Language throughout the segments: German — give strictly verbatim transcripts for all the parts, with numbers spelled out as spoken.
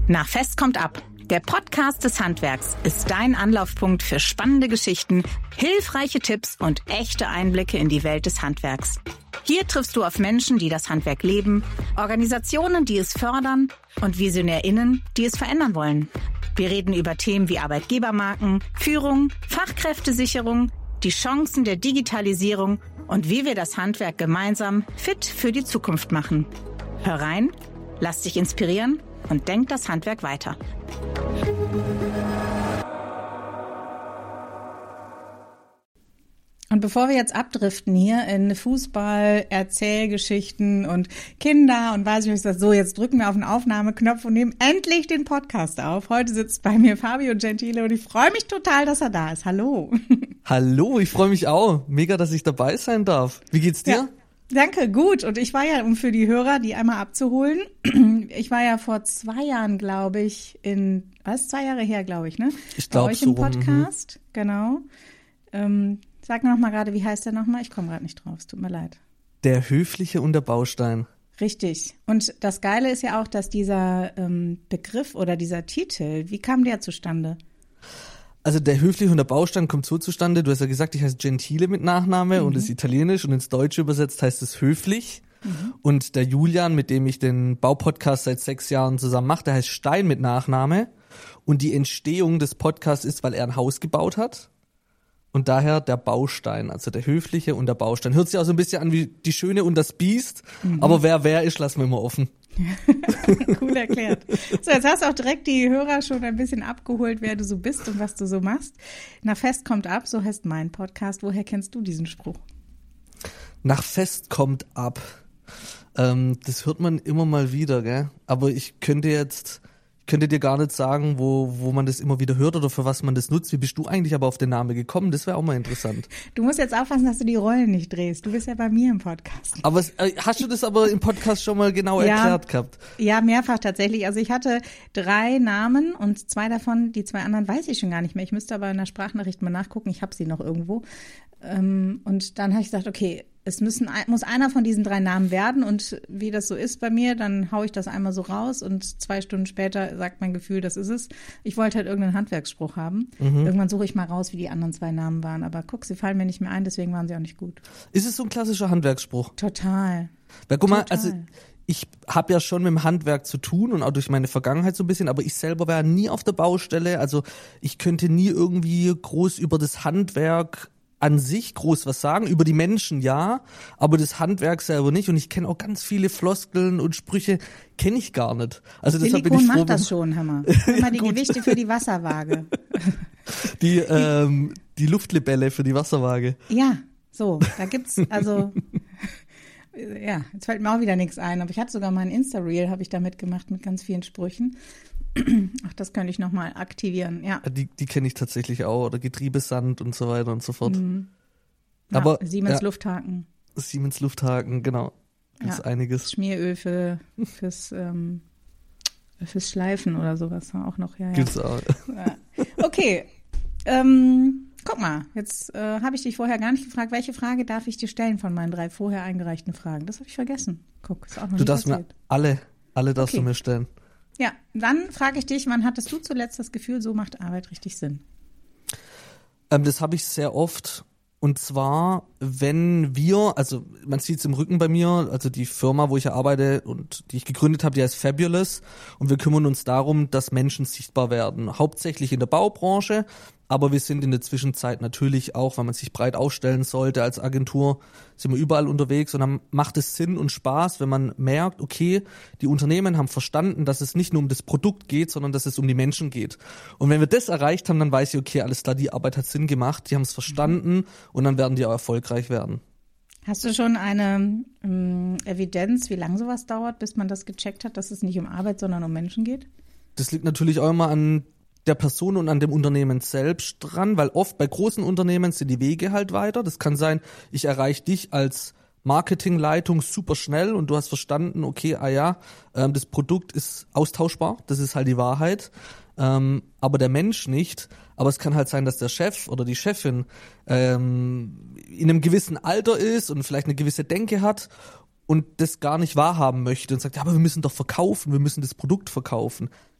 Na, Fest kommt ab. Der Podcast des Handwerks ist dein Anlaufpunkt für spannende Geschichten, hilfreiche Tipps und echte Einblicke in die Welt des Handwerks. Hier triffst du auf Menschen, die das Handwerk leben, Organisationen, die es fördern und VisionärInnen, die es verändern wollen. Wir reden über Themen wie Arbeitgebermarken, Führung, Fachkräftesicherung, die Chancen der Digitalisierung und wie wir das Handwerk gemeinsam fit für die Zukunft machen. Hör rein, lass dich inspirieren und denk das Handwerk weiter. Und bevor wir jetzt abdriften hier in Fußball, Erzählgeschichten und Kinder und weiß ich was, das so, jetzt drücken wir auf den Aufnahmeknopf und nehmen endlich den Podcast auf. Heute sitzt bei mir Fabio Gentile und ich freue mich total, dass er da ist. Hallo. Hallo, ich freue mich auch. Mega, dass ich dabei sein darf. Wie geht's dir? Ja. Danke, gut. Und ich war ja, um für die Hörer, die einmal abzuholen, ich war ja vor zwei Jahren, glaube ich, in, was, zwei Jahre her, glaube ich, ne? Ich glaube, bei euch so im Podcast, rum, genau. Ähm, sag noch mal gerade, wie heißt der nochmal? Ich komme gerade nicht drauf, es tut mir leid. Der Höfliche und der Baustein. Richtig. Und das Geile ist ja auch, dass dieser ähm, Begriff oder dieser Titel, wie kam der zustande? Also der Höfliche und der Baustein kommt so zustande, du hast ja gesagt, ich heiße Gentile mit Nachname mhm. und ist italienisch und ins Deutsche übersetzt heißt es höflich. Mhm. Und der Julian, mit dem ich den Baupodcast seit sechs Jahren zusammen mache, der heißt Stein mit Nachname. Und die Entstehung des Podcasts ist, weil er ein Haus gebaut hat. Und daher der Baustein, also der Höfliche und der Baustein. Hört sich auch so ein bisschen an wie die Schöne und das Biest, mhm. aber wer wer ist, lassen wir immer offen. Cool erklärt. So, jetzt hast du auch direkt die Hörer schon ein bisschen abgeholt, wer du so bist und was du so machst. Na, Fest kommt ab, so heißt mein Podcast. Woher kennst du diesen Spruch? Nach Fest kommt ab. Ähm, das hört man immer mal wieder, gell? Aber ich könnte jetzt... Ich könnte dir gar nicht sagen, wo wo man das immer wieder hört oder für was man das nutzt. Wie bist du eigentlich aber auf den Namen gekommen? Das wäre auch mal interessant. Du musst jetzt aufpassen, dass du die Rollen nicht drehst. Du bist ja bei mir im Podcast. Aber äh, hast du das aber im Podcast schon mal genau ja, erklärt gehabt? Ja, mehrfach tatsächlich. Also ich hatte drei Namen und zwei davon, die zwei anderen weiß ich schon gar nicht mehr. Ich müsste aber in der Sprachnachricht mal nachgucken. Ich habe sie noch irgendwo. Und dann habe ich gesagt, okay, es müssen, muss einer von diesen drei Namen werden und wie das so ist bei mir, dann haue ich das einmal so raus und zwei Stunden später sagt mein Gefühl, das ist es. Ich wollte halt irgendeinen Handwerksspruch haben. Mhm. Irgendwann suche ich mal raus, wie die anderen zwei Namen waren, aber guck, sie fallen mir nicht mehr ein, deswegen waren sie auch nicht gut. Ist es so ein klassischer Handwerksspruch? Total. Weil guck mal, Total. also ich habe ja schon mit dem Handwerk zu tun und auch durch meine Vergangenheit so ein bisschen, aber ich selber war nie auf der Baustelle, also ich könnte nie irgendwie groß über das Handwerk an sich groß was sagen, über die Menschen ja, aber das Handwerk selber nicht und ich kenne auch ganz viele Floskeln und Sprüche, kenne ich gar nicht. Also deshalb Silikon bin ich froh, macht das schon, Hammer. Hör mal die Gewichte für die Wasserwaage. Die, ähm, die Luftlibelle für die Wasserwaage. Ja, so, da gibt's, also, ja, jetzt fällt mir auch wieder nichts ein, aber ich hatte sogar mal ein Insta-Reel, habe ich da mitgemacht mit ganz vielen Sprüchen. Ach, das könnte ich nochmal aktivieren, ja. Die, die kenne ich tatsächlich auch, oder Getriebesand und so weiter und so fort. Mhm. Aber ja, Siemens ja, Lufthaken. Siemens Lufthaken, genau. Gibt's ja, einiges. Schmieröl für, fürs, ähm, fürs Schleifen oder sowas auch noch, ja. ja. Gibt's auch. Ja. Okay, ähm, guck mal, jetzt äh, habe ich dich vorher gar nicht gefragt, welche Frage darf ich dir stellen von meinen drei vorher eingereichten Fragen? Das habe ich vergessen. Guck, ist auch noch Du nicht darfst passiert. mir alle, alle darfst Okay. du mir stellen. Ja, dann frage ich dich, wann hattest du zuletzt das Gefühl, so macht Arbeit richtig Sinn? Ähm, das habe ich sehr oft. Und zwar, wenn wir, also man sieht es im Rücken bei mir, also die Firma, wo ich arbeite und die ich gegründet habe, die heißt Fabulous. Und wir kümmern uns darum, dass Menschen sichtbar werden. Hauptsächlich in der Baubranche, aber wir sind in der Zwischenzeit natürlich auch, weil man sich breit aufstellen sollte als Agentur, sind wir überall unterwegs und dann macht es Sinn und Spaß, wenn man merkt, okay, die Unternehmen haben verstanden, dass es nicht nur um das Produkt geht, sondern dass es um die Menschen geht. Und wenn wir das erreicht haben, dann weiß ich, okay, alles klar, die Arbeit hat Sinn gemacht, die haben es verstanden und dann werden die auch erfolgreich werden. Hast du schon eine ähm, Evidenz, wie lange sowas dauert, bis man das gecheckt hat, dass es nicht um Arbeit, sondern um Menschen geht? Das liegt natürlich auch immer an der Person und an dem Unternehmen selbst dran, weil oft bei großen Unternehmen sind die Wege halt weiter. Das kann sein, ich erreiche dich als Marketingleitung super schnell und du hast verstanden, okay, ah ja, ähm, das Produkt ist austauschbar, das ist halt die Wahrheit, ähm, aber der Mensch nicht. Aber es kann halt sein, dass der Chef oder die Chefin ähm, in einem gewissen Alter ist und vielleicht eine gewisse Denke hat und das gar nicht wahrhaben möchte und sagt, ja, aber wir müssen doch verkaufen, wir müssen das Produkt verkaufen.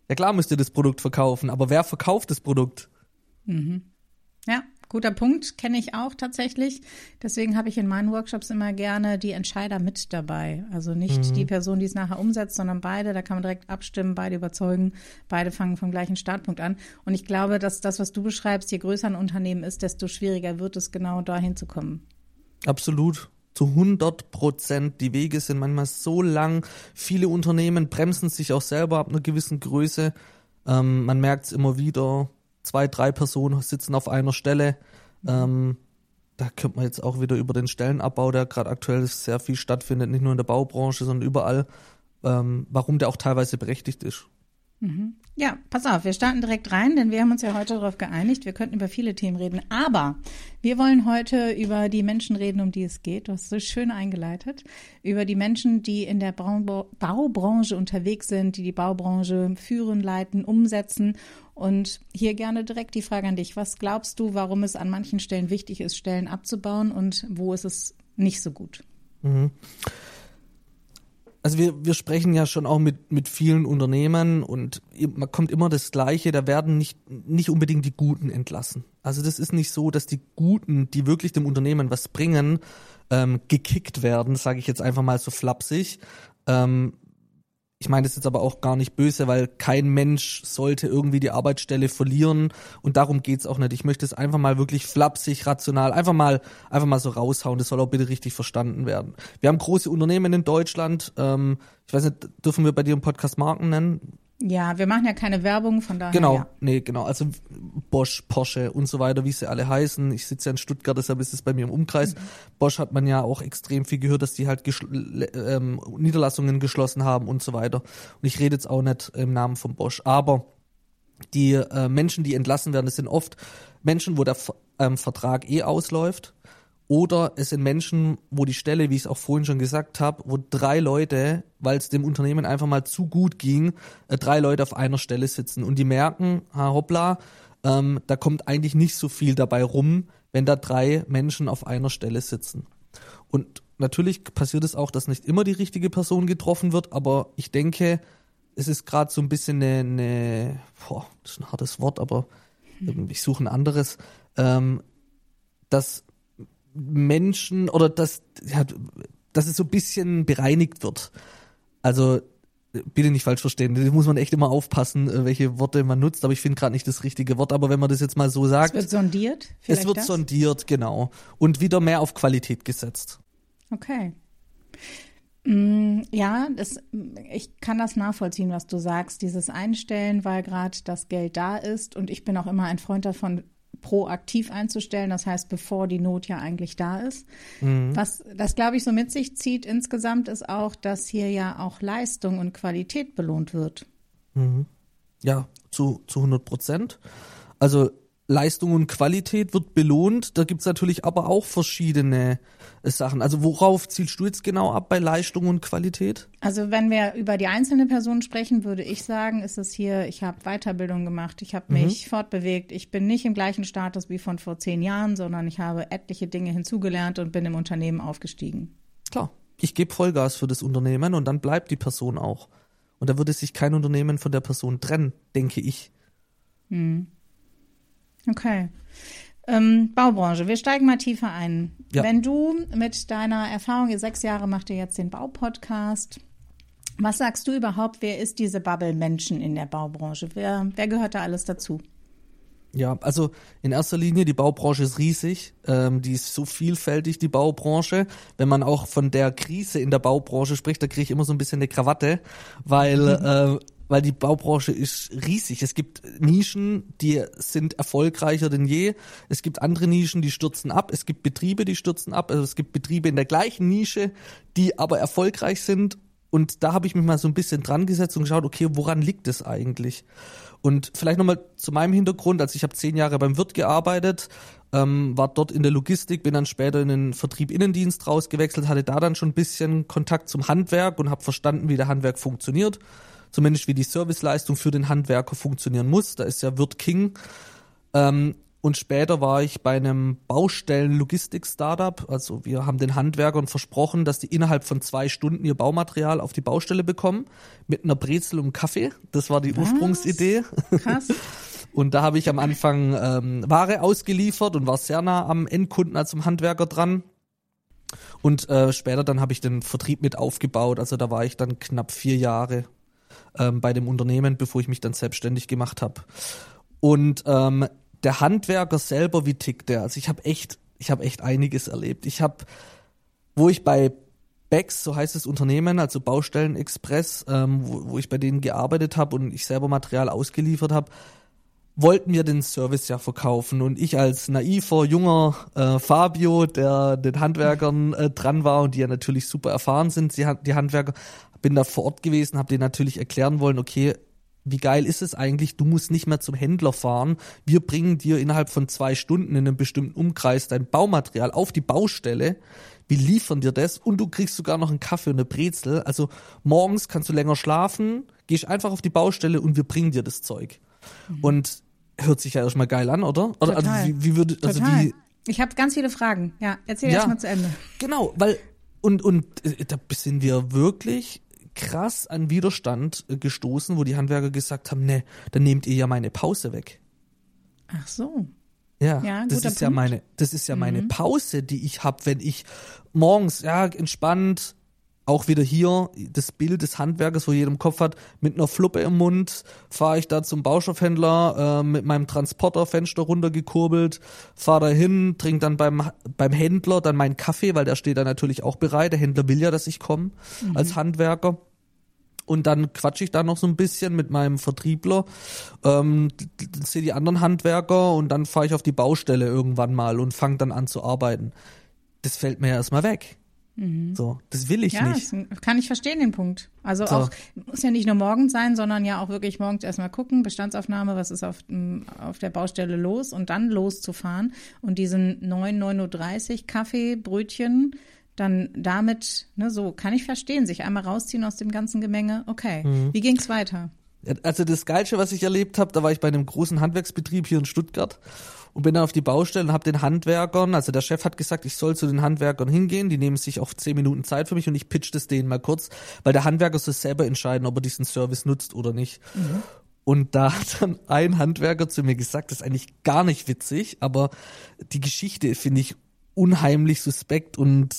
Ja klar müsst ihr das Produkt verkaufen, aber wer verkauft das Produkt? Mhm. Ja, guter Punkt, kenne ich auch tatsächlich. Deswegen habe ich in meinen Workshops immer gerne die Entscheider mit dabei. Also nicht mhm. die Person, die es nachher umsetzt, sondern beide. Da kann man direkt abstimmen, beide überzeugen. Beide fangen vom gleichen Startpunkt an. Und ich glaube, dass das, was du beschreibst, je größer ein Unternehmen ist, desto schwieriger wird es, genau dahin zu kommen. Absolut. Zu hundert Prozent. Die Wege sind manchmal so lang. Viele Unternehmen bremsen sich auch selber ab einer gewissen Größe. Ähm, man merkt es immer wieder. Zwei, drei Personen sitzen auf einer Stelle. Mhm. Ähm, da könnte man jetzt auch wieder über den Stellenabbau, der gerade aktuell sehr viel stattfindet, nicht nur in der Baubranche, sondern überall, ähm, warum der auch teilweise berechtigt ist. Mhm. Ja, pass auf, wir starten direkt rein, denn wir haben uns ja heute darauf geeinigt, wir könnten über viele Themen reden, aber wir wollen heute über die Menschen reden, um die es geht. Du hast so schön eingeleitet, über die Menschen, die in der Bau- Baubranche unterwegs sind, die die Baubranche führen, leiten, umsetzen. Und hier gerne direkt die Frage an dich. Was glaubst du, warum es an manchen Stellen wichtig ist, Stellen abzubauen und wo ist es nicht so gut? Mhm. Also wir, wir sprechen ja schon auch mit, mit vielen Unternehmen und man kommt immer das Gleiche, da werden nicht, nicht unbedingt die Guten entlassen. Also das ist nicht so, dass die Guten, die wirklich dem Unternehmen was bringen, ähm, gekickt werden, sage ich jetzt einfach mal so flapsig. Ähm, Ich meine das jetzt aber auch gar nicht böse, weil kein Mensch sollte irgendwie die Arbeitsstelle verlieren und darum geht's auch nicht. Ich möchte es einfach mal wirklich flapsig, rational, einfach mal einfach mal so raushauen. Das soll auch bitte richtig verstanden werden. Wir haben große Unternehmen in Deutschland. Ähm, ich weiß nicht, dürfen wir bei dir im Podcast Marken nennen? Ja, wir machen ja keine Werbung, von daher. Genau, ja. nee, genau. Also Bosch, Porsche und so weiter, wie sie alle heißen. Ich sitze ja in Stuttgart, deshalb ist es bei mir im Umkreis. Mhm. Bosch hat man ja auch extrem viel gehört, dass die halt geschl- ähm, Niederlassungen geschlossen haben und so weiter. Und ich rede jetzt auch nicht im Namen von Bosch. Aber die äh, Menschen, die entlassen werden, das sind oft Menschen, wo der ähm, Vertrag eh ausläuft. Oder es sind Menschen, wo die Stelle, wie ich es auch vorhin schon gesagt habe, wo drei Leute, weil es dem Unternehmen einfach mal zu gut ging, äh, drei Leute auf einer Stelle sitzen und die merken, ha hoppla, ähm, da kommt eigentlich nicht so viel dabei rum, wenn da drei Menschen auf einer Stelle sitzen. Und natürlich passiert es auch, dass nicht immer die richtige Person getroffen wird, aber ich denke, es ist gerade so ein bisschen eine, eine boah, das ist ein hartes Wort, aber hm. ich suche ein anderes, ähm, dass Menschen oder dass, ja, dass es so ein bisschen bereinigt wird. Also bitte nicht falsch verstehen, da muss man echt immer aufpassen, welche Worte man nutzt, aber ich finde gerade nicht das richtige Wort, aber wenn man das jetzt mal so sagt. Es wird sondiert? Es wird das? sondiert, genau. Und wieder mehr auf Qualität gesetzt. Okay. Mm, ja, das, ich kann das nachvollziehen, was du sagst, dieses Einstellen, weil gerade das Geld da ist und ich bin auch immer ein Freund davon, proaktiv einzustellen, das heißt, bevor die Not ja eigentlich da ist. Mhm. Was das, glaube ich, so mit sich zieht insgesamt, ist auch, dass hier ja auch Leistung und Qualität belohnt wird. Mhm. Ja, zu, zu hundert Prozent. Also Leistung und Qualität wird belohnt. Da gibt's natürlich aber auch verschiedene äh, Sachen. Also worauf zielst du jetzt genau ab bei Leistung und Qualität? Also wenn wir über die einzelne Person sprechen, würde ich sagen, ist es hier, ich habe Weiterbildung gemacht, ich habe mich mhm. fortbewegt. Ich bin nicht im gleichen Status wie von vor zehn Jahren, sondern ich habe etliche Dinge hinzugelernt und bin im Unternehmen aufgestiegen. Klar, ich gebe Vollgas für das Unternehmen und dann bleibt die Person auch. Und da würde sich kein Unternehmen von der Person trennen, denke ich. Hm. Okay. Ähm, Baubranche, wir steigen mal tiefer ein. Ja. Wenn du mit deiner Erfahrung, sechs Jahre macht ihr jetzt den Baupodcast, was sagst du überhaupt, wer ist diese Bubble Menschen in der Baubranche? Wer, wer gehört da alles dazu? Ja, also in erster Linie, die Baubranche ist riesig, ähm, die ist so vielfältig, die Baubranche. Wenn man auch von der Krise in der Baubranche spricht, da kriege ich immer so ein bisschen eine Krawatte, weil mhm. äh, weil die Baubranche ist riesig. Es gibt Nischen, die sind erfolgreicher denn je. Es gibt andere Nischen, die stürzen ab. Es gibt Betriebe, die stürzen ab. Also es gibt Betriebe in der gleichen Nische, die aber erfolgreich sind. Und da habe ich mich mal so ein bisschen dran gesetzt und geschaut, okay, woran liegt es eigentlich? Und vielleicht nochmal zu meinem Hintergrund. Also ich habe zehn Jahre beim Wirt gearbeitet, ähm, war dort in der Logistik, bin dann später in den Vertrieb Innendienst rausgewechselt, hatte da dann schon ein bisschen Kontakt zum Handwerk und habe verstanden, wie der Handwerk funktioniert. Zumindest wie die Serviceleistung für den Handwerker funktionieren muss. Da ist ja Wirt King. Ähm, Und später war ich bei einem Baustellen-Logistik-Startup. Also wir haben den Handwerkern versprochen, dass die innerhalb von zwei Stunden ihr Baumaterial auf die Baustelle bekommen. Mit einer Brezel und Kaffee. Das war die Was? Ursprungsidee. Krass. Und da habe ich am Anfang ähm, Ware ausgeliefert und war sehr nah am Endkunden als am Handwerker dran. Und äh, später dann habe ich den Vertrieb mit aufgebaut. Also da war ich dann knapp vier Jahre ähm, bei dem Unternehmen, bevor ich mich dann selbstständig gemacht habe. Und ähm, der Handwerker selber, wie tickt der? Also ich habe echt, ich habe echt einiges erlebt. Ich habe, wo ich bei Becks, so heißt das Unternehmen, also Baustellen Express, ähm, wo, wo ich bei denen gearbeitet habe und ich selber Material ausgeliefert habe, wollten wir den Service ja verkaufen. Und ich als naiver, junger äh, Fabio, der den Handwerkern äh, dran war und die ja natürlich super erfahren sind, die, die Handwerker, bin da vor Ort gewesen, habe denen natürlich erklären wollen, okay, wie geil ist es eigentlich, du musst nicht mehr zum Händler fahren, wir bringen dir innerhalb von zwei Stunden in einem bestimmten Umkreis dein Baumaterial auf die Baustelle, wir liefern dir das und du kriegst sogar noch einen Kaffee und eine Brezel, also morgens kannst du länger schlafen, gehst einfach auf die Baustelle und wir bringen dir das Zeug. Mhm. Und hört sich ja erstmal geil an, oder? Oder Total. Also wie, wie würde, also Total. wie, ich habe ganz viele Fragen, ja, erzähl ja, erst mal zu Ende. Genau, weil, und, und äh, da sind wir wirklich krass an Widerstand gestoßen, wo die Handwerker gesagt haben, ne, dann nehmt ihr ja meine Pause weg. Ach so. Ja, ja das ist Punkt. ja meine, das ist ja mhm. meine Pause, die ich habe, wenn ich morgens, ja, entspannt, auch wieder hier das Bild des Handwerkers, wo jeder im Kopf hat, mit einer Fluppe im Mund fahre ich da zum Baustoffhändler, äh, mit meinem Transporterfenster runtergekurbelt, fahre da hin, trinke dann beim beim Händler dann meinen Kaffee, weil der steht da natürlich auch bereit. Der Händler will ja, dass ich komme mhm. als Handwerker. Und dann quatsche ich da noch so ein bisschen mit meinem Vertriebler, ähm, sehe die anderen Handwerker und dann fahre ich auf die Baustelle irgendwann mal und fange dann an zu arbeiten. Das fällt mir ja erstmal weg. Mhm. So, das will ich ja, nicht. Ja, kann ich verstehen, den Punkt. Also so. auch, muss ja nicht nur morgens sein, sondern ja auch wirklich morgens erstmal gucken, Bestandsaufnahme, was ist auf, auf der Baustelle los und dann loszufahren und diesen neun, neun Uhr dreißig Kaffee, Brötchen, dann damit, ne, so kann ich verstehen, sich einmal rausziehen aus dem ganzen Gemenge. Okay, mhm. Wie ging's weiter? Also das Geilste, was ich erlebt habe, da war ich bei einem großen Handwerksbetrieb hier in Stuttgart und bin dann auf die Baustelle und habe den Handwerkern, also der Chef hat gesagt, ich soll zu den Handwerkern hingehen, die nehmen sich auf zehn Minuten Zeit für mich und ich pitch das denen mal kurz, weil der Handwerker soll selber entscheiden, ob er diesen Service nutzt oder nicht. Mhm. Und da hat dann ein Handwerker zu mir gesagt, das ist eigentlich gar nicht witzig, aber die Geschichte finde ich unheimlich suspekt und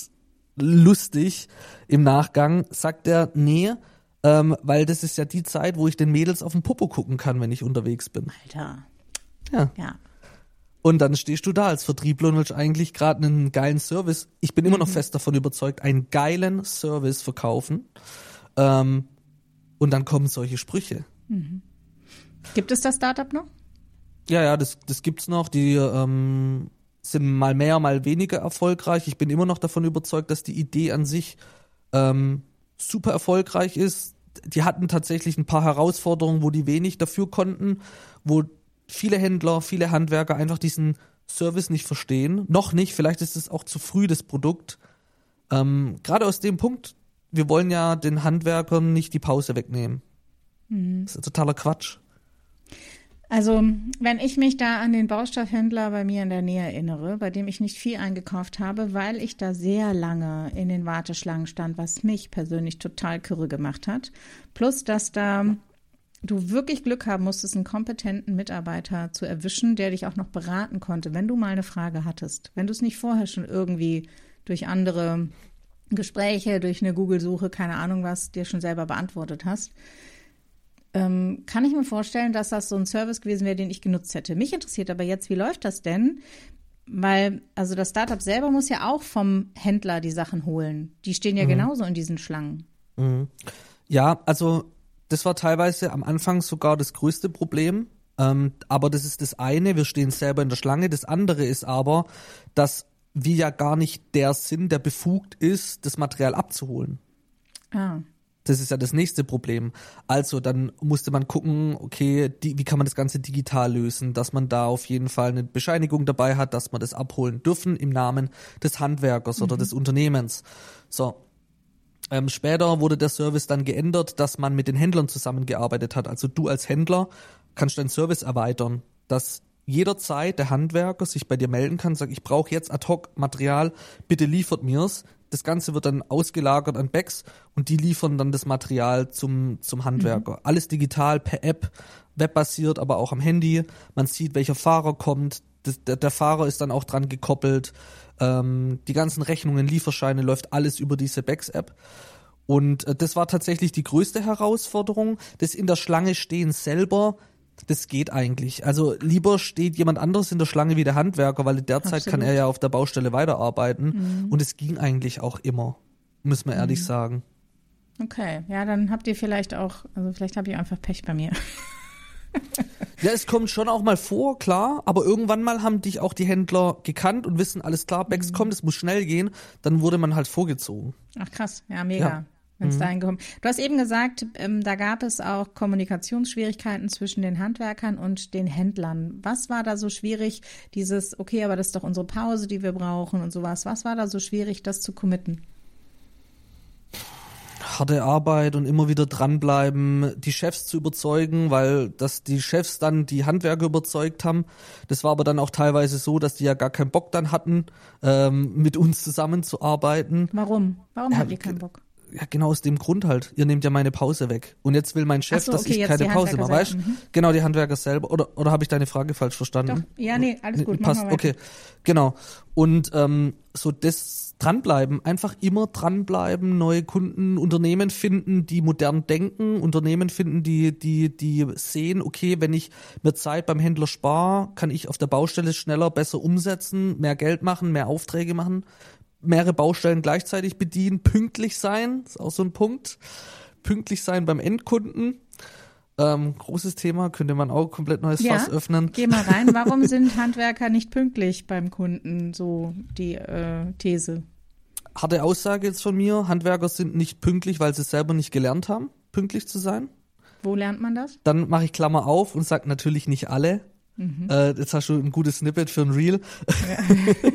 lustig im Nachgang, sagt er, nee, ähm, weil das ist ja die Zeit, wo ich den Mädels auf den Popo gucken kann, wenn ich unterwegs bin. Alter. Ja. Ja. Und dann stehst du da als Vertriebler und willst eigentlich gerade einen geilen Service, ich bin immer noch fest davon überzeugt, einen geilen Service verkaufen. Ähm, und dann kommen solche Sprüche. Mhm. Gibt es das Startup noch? Ja, ja, das, das gibt's noch. Die ähm, sind mal mehr, mal weniger erfolgreich. Ich bin immer noch davon überzeugt, dass die Idee an sich ähm, super erfolgreich ist. Die hatten tatsächlich ein paar Herausforderungen, wo die wenig dafür konnten, wo viele Händler, viele Handwerker einfach diesen Service nicht verstehen. Noch nicht, vielleicht ist es auch zu früh, das Produkt. Ähm, gerade aus dem Punkt, wir wollen ja den Handwerkern nicht die Pause wegnehmen. Mhm. Das ist totaler Quatsch. Also, wenn ich mich da an den Baustoffhändler bei mir in der Nähe erinnere, bei dem ich nicht viel eingekauft habe, weil ich da sehr lange in den Warteschlangen stand, was mich persönlich total kirre gemacht hat. Plus, dass da du wirklich Glück haben musstest, einen kompetenten Mitarbeiter zu erwischen, der dich auch noch beraten konnte, wenn du mal eine Frage hattest. Wenn du es nicht vorher schon irgendwie durch andere Gespräche, durch eine Google-Suche, keine Ahnung was, dir schon selber beantwortet hast. Ähm, kann ich mir vorstellen, dass das so ein Service gewesen wäre, den ich genutzt hätte. Mich interessiert aber jetzt, wie läuft das denn? Weil, also das Startup selber muss ja auch vom Händler die Sachen holen. Die stehen ja mhm. genauso in diesen Schlangen. Mhm. Ja, also das war teilweise am Anfang sogar das größte Problem. Ähm, aber das ist das eine, wir stehen selber in der Schlange. Das andere ist aber, dass wir ja gar nicht der sind, der befugt ist, das Material abzuholen. Ah. Das ist ja das nächste Problem. Also dann musste man gucken, okay, die, wie kann man das Ganze digital lösen, dass man da auf jeden Fall eine Bescheinigung dabei hat, dass man das abholen dürfen im Namen des Handwerkers mhm. oder des Unternehmens. So. Ähm, später wurde der Service dann geändert, dass man mit den Händlern zusammengearbeitet hat. Also du als Händler kannst deinen Service erweitern, dass jederzeit der Handwerker sich bei dir melden kann, sagt, ich brauche jetzt ad hoc Material, bitte liefert mir's. Das Ganze wird dann ausgelagert an Becks und die liefern dann das Material zum, zum Handwerker. Mhm. Alles digital, per App, webbasiert, aber auch am Handy. Man sieht, welcher Fahrer kommt. Das, der, der Fahrer ist dann auch dran gekoppelt. Ähm, die ganzen Rechnungen, Lieferscheine, läuft alles über diese Becks-App. Und äh, das war tatsächlich die größte Herausforderung. Das in der Schlange stehen selber, das geht eigentlich. Also lieber steht jemand anderes in der Schlange wie der Handwerker, weil in der Zeit Absolut. Kann er ja auf der Baustelle weiterarbeiten. Mhm. Und es ging eigentlich auch immer, müssen wir mhm. ehrlich sagen. Okay, ja, dann habt ihr vielleicht auch, also vielleicht habe ich einfach Pech bei mir. Ja, es kommt schon auch mal vor, klar, aber irgendwann mal haben dich auch die Händler gekannt und wissen, alles klar, Becks mhm. kommt, es muss schnell gehen, dann wurde man halt vorgezogen. Ach krass, ja, mega. Ja. Wenn es mhm. dahin gekommen. Du hast eben gesagt, ähm, da gab es auch Kommunikationsschwierigkeiten zwischen den Handwerkern und den Händlern. Was war da so schwierig, dieses, okay, aber das ist doch unsere Pause, die wir brauchen und sowas. Was war da so schwierig, das zu committen? Harte Arbeit und immer wieder dranbleiben, die Chefs zu überzeugen, weil dass die Chefs dann die Handwerker überzeugt haben. Das war aber dann auch teilweise so, dass die ja gar keinen Bock dann hatten, ähm, mit uns zusammenzuarbeiten. Warum? Warum ja, hatten die keinen Bock? Ja, genau aus dem Grund halt. Ihr nehmt ja meine Pause weg. Und jetzt will mein Chef, so, dass okay, ich keine Pause mache, weißt du? Mhm. Genau, die Handwerker selber. Oder oder habe ich deine Frage falsch verstanden? Doch, ja, nee, alles gut. Passt, okay. Genau. Und ähm, so das dranbleiben, einfach immer dranbleiben, neue Kunden, Unternehmen finden, die modern denken, Unternehmen finden, die die die sehen, okay, wenn ich mir Zeit beim Händler spare, kann ich auf der Baustelle schneller, besser umsetzen, mehr Geld machen, mehr Aufträge machen. Mehrere Baustellen gleichzeitig bedienen, pünktlich sein, ist auch so ein Punkt. Pünktlich sein beim Endkunden. Ähm, großes Thema, könnte man auch komplett neues ja, Fass öffnen. Geh mal rein, warum sind Handwerker nicht pünktlich beim Kunden, so die äh, These? Harte Aussage jetzt von mir, Handwerker sind nicht pünktlich, weil sie es selber nicht gelernt haben, pünktlich zu sein. Wo lernt man das? Dann mache ich Klammer auf und sage natürlich nicht alle. Mhm. Äh, jetzt hast du ein gutes Snippet für ein Reel. Ja.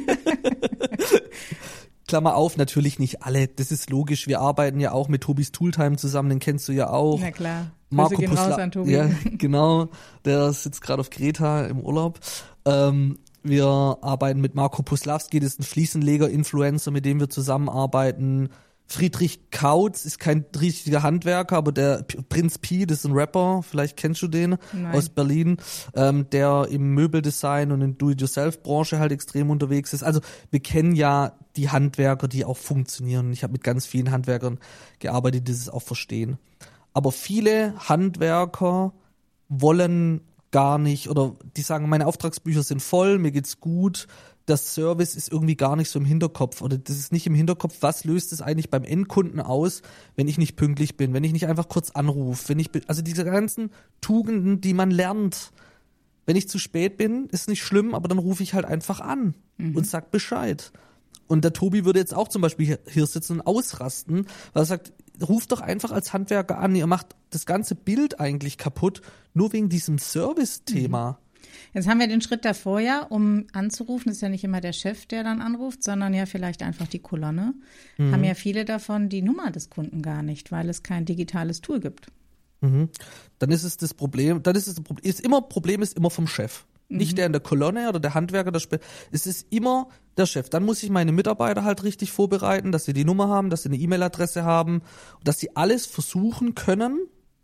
Klammer auf, natürlich nicht alle. Das ist logisch. Wir arbeiten ja auch mit Tobis Tooltime zusammen, den kennst du ja auch. Na klar. Marco gehen raus an Tobi. Ja, genau. Der sitzt gerade auf Kreta im Urlaub. Ähm, wir arbeiten mit Marco Puslawski, das ist ein Fliesenleger-Influencer, mit dem wir zusammenarbeiten. Friedrich Kautz ist kein richtiger Handwerker, aber der P- Prinz Pi, das ist ein Rapper, vielleicht kennst du den, Nein. aus Berlin, ähm, der im Möbeldesign und in Do-it-yourself-Branche halt extrem unterwegs ist. Also wir kennen ja die Handwerker, die auch funktionieren. Ich habe mit ganz vielen Handwerkern gearbeitet, die das auch verstehen. Aber viele Handwerker wollen gar nicht, oder die sagen, meine Auftragsbücher sind voll, mir geht's gut, der Service ist irgendwie gar nicht so im Hinterkopf, oder das ist nicht im Hinterkopf, was löst es eigentlich beim Endkunden aus, wenn ich nicht pünktlich bin, wenn ich nicht einfach kurz anrufe, wenn ich, also diese ganzen Tugenden, die man lernt. Wenn ich zu spät bin, ist nicht schlimm, aber dann rufe ich halt einfach an mhm. und sag Bescheid. Und der Tobi würde jetzt auch zum Beispiel hier, hier sitzen und ausrasten, weil er sagt, ruft doch einfach als Handwerker an, ihr macht das ganze Bild eigentlich kaputt, nur wegen diesem Service-Thema. Jetzt haben wir den Schritt davor ja, um anzurufen, das ist ja nicht immer der Chef, der dann anruft, sondern ja vielleicht einfach die Kolonne. Mhm. Haben ja viele davon die Nummer des Kunden gar nicht, weil es kein digitales Tool gibt. Mhm. Dann ist es das Problem, dann ist es das Problem, ist immer, Problem ist immer vom Chef. Mhm. Nicht der in der Kolonne oder der Handwerker, der Spe- es ist immer der Chef. Dann muss ich meine Mitarbeiter halt richtig vorbereiten, dass sie die Nummer haben, dass sie eine E-Mail-Adresse haben, dass sie alles versuchen können,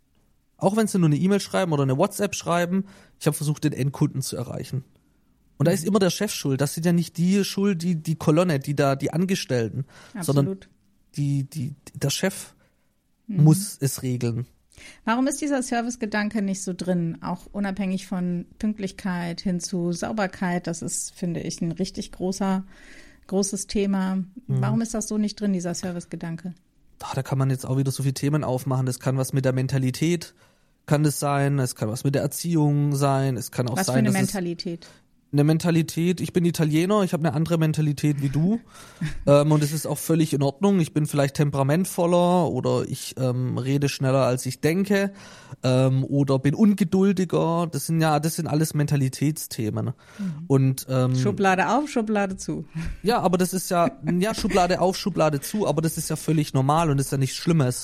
auch wenn sie nur eine E-Mail schreiben oder eine WhatsApp schreiben, ich habe versucht, den Endkunden zu erreichen. Und da ist immer der Chef schuld. Das sind ja nicht die schuld, die die Kolonne, die da die Angestellten, Absolut. sondern die die der Chef mhm. muss es regeln. Warum ist dieser Servicegedanke nicht so drin? Auch unabhängig von Pünktlichkeit hin zu Sauberkeit. Das ist, finde ich, ein richtig großer großes Thema. Mhm. Warum ist das so nicht drin, dieser Servicegedanke? Ach, da kann man jetzt auch wieder so viele Themen aufmachen. Das kann was mit der Mentalität, kann das sein. Es kann was mit der Erziehung sein. Es kann auch was sein, dass Was für eine Mentalität? Eine Mentalität, ich bin Italiener, ich habe eine andere Mentalität wie du ähm, und es ist auch völlig in Ordnung. Ich bin vielleicht temperamentvoller oder ich ähm, rede schneller, als ich denke ähm, oder bin ungeduldiger. Das sind ja, das sind alles Mentalitätsthemen. Mhm. Und ähm, Schublade auf, Schublade zu. Ja, aber das ist ja, ja Schublade auf, Schublade zu, aber das ist ja völlig normal und ist ja nichts Schlimmes.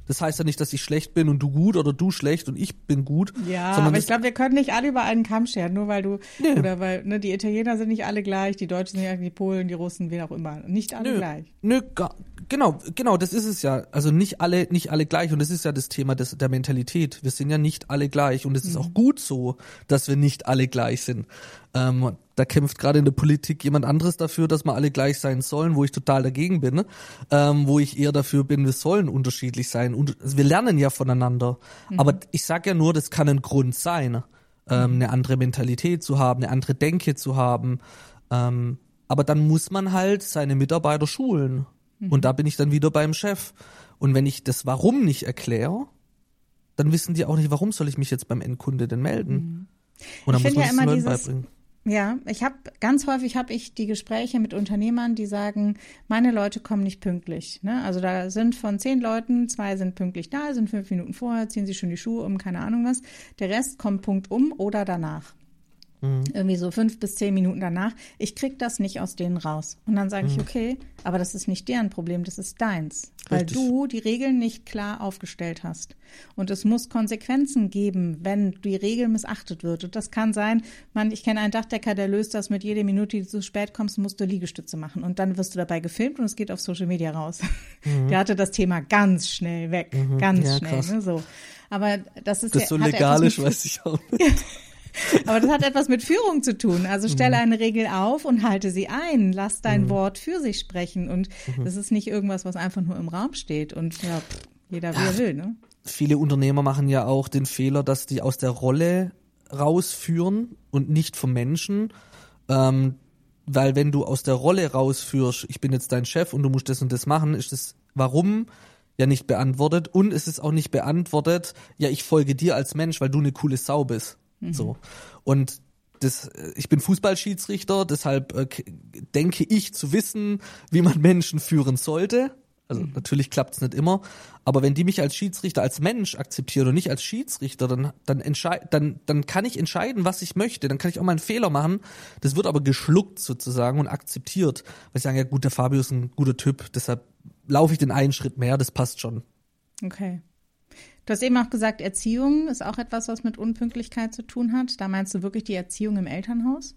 Das heißt ja nicht, dass ich schlecht bin und du gut oder du schlecht und ich bin gut. Ja, aber ich glaube, wir können nicht alle über einen Kamm scheren, nur weil du, nee. oder weil, ne, die Italiener sind nicht alle gleich, die Deutschen sind nicht die Polen, die Russen, wen auch immer. Nicht alle Nö, gleich. Nö, gar, genau, genau, das ist es ja. Also nicht alle, nicht alle gleich und das ist ja das Thema des, der Mentalität. Wir sind ja nicht alle gleich und es ist mhm. auch gut so, dass wir nicht alle gleich sind. Ähm, da kämpft gerade in der Politik jemand anderes dafür, dass wir alle gleich sein sollen, wo ich total dagegen bin, ne? ähm, wo ich eher dafür bin, wir sollen unterschiedlich sein. Und also wir lernen ja voneinander. Mhm. Aber ich sag ja nur, das kann ein Grund sein, ähm, mhm. eine andere Mentalität zu haben, eine andere Denke zu haben. Ähm, aber dann muss man halt seine Mitarbeiter schulen. Mhm. Und da bin ich dann wieder beim Chef. Und wenn ich das Warum nicht erkläre, dann wissen die auch nicht, warum soll ich mich jetzt beim Endkunde denn melden. Mhm. Und dann ich muss man ja das immer Leuten dieses, beibringen. Ja, ich habe ganz häufig habe ich die Gespräche mit Unternehmern, die sagen, meine Leute kommen nicht pünktlich. Ne? Also da sind von zehn Leuten, zwei sind pünktlich da, sind fünf Minuten vorher, ziehen sich schon die Schuhe um, keine Ahnung was. Der Rest kommt Punkt um oder danach. Mhm. Irgendwie so fünf bis zehn Minuten danach. Ich krieg das nicht aus denen raus. Und dann sage mhm. ich, okay, aber das ist nicht deren Problem, das ist deins. Weil Richtig. Du die Regeln nicht klar aufgestellt hast. Und es muss Konsequenzen geben, wenn die Regel missachtet wird. Und das kann sein, man, ich kenne einen Dachdecker, der löst das mit jeder Minute, die du zu spät kommst, musst du Liegestütze machen. Und dann wirst du dabei gefilmt und es geht auf Social Media raus. Mhm. Der hatte das Thema ganz schnell weg. Mhm. Ganz ja, schnell. Ne, so. Aber das ist das ja, so legal ist, weiß ich auch nicht. Aber das hat etwas mit Führung zu tun. Also stelle eine Regel auf und halte sie ein. Lass dein mhm. Wort für sich sprechen. Und mhm. das ist nicht irgendwas, was einfach nur im Raum steht. Und ja, pff, jeder wie er will, ne? Viele Unternehmer machen ja auch den Fehler, dass die aus der Rolle rausführen und nicht vom Menschen. Ähm, weil wenn du aus der Rolle rausführst, ich bin jetzt dein Chef und du musst das und das machen, ist das Warum ja nicht beantwortet. Und es ist auch nicht beantwortet, ja, ich folge dir als Mensch, weil du eine coole Sau bist. So. Und das, ich bin Fußballschiedsrichter, deshalb äh, denke ich zu wissen, wie man Menschen führen sollte. Also mhm. natürlich klappt es nicht immer, aber wenn die mich als Schiedsrichter, als Mensch akzeptieren und nicht als Schiedsrichter, dann dann entscheid, dann dann kann ich entscheiden, was ich möchte. Dann kann ich auch mal einen Fehler machen. Das wird aber geschluckt sozusagen und akzeptiert. Weil ich sage, ja gut, der Fabio ist ein guter Typ, deshalb laufe ich den einen Schritt mehr, das passt schon. Okay. Du hast eben auch gesagt, Erziehung ist auch etwas, was mit Unpünktlichkeit zu tun hat. Da meinst du wirklich die Erziehung im Elternhaus?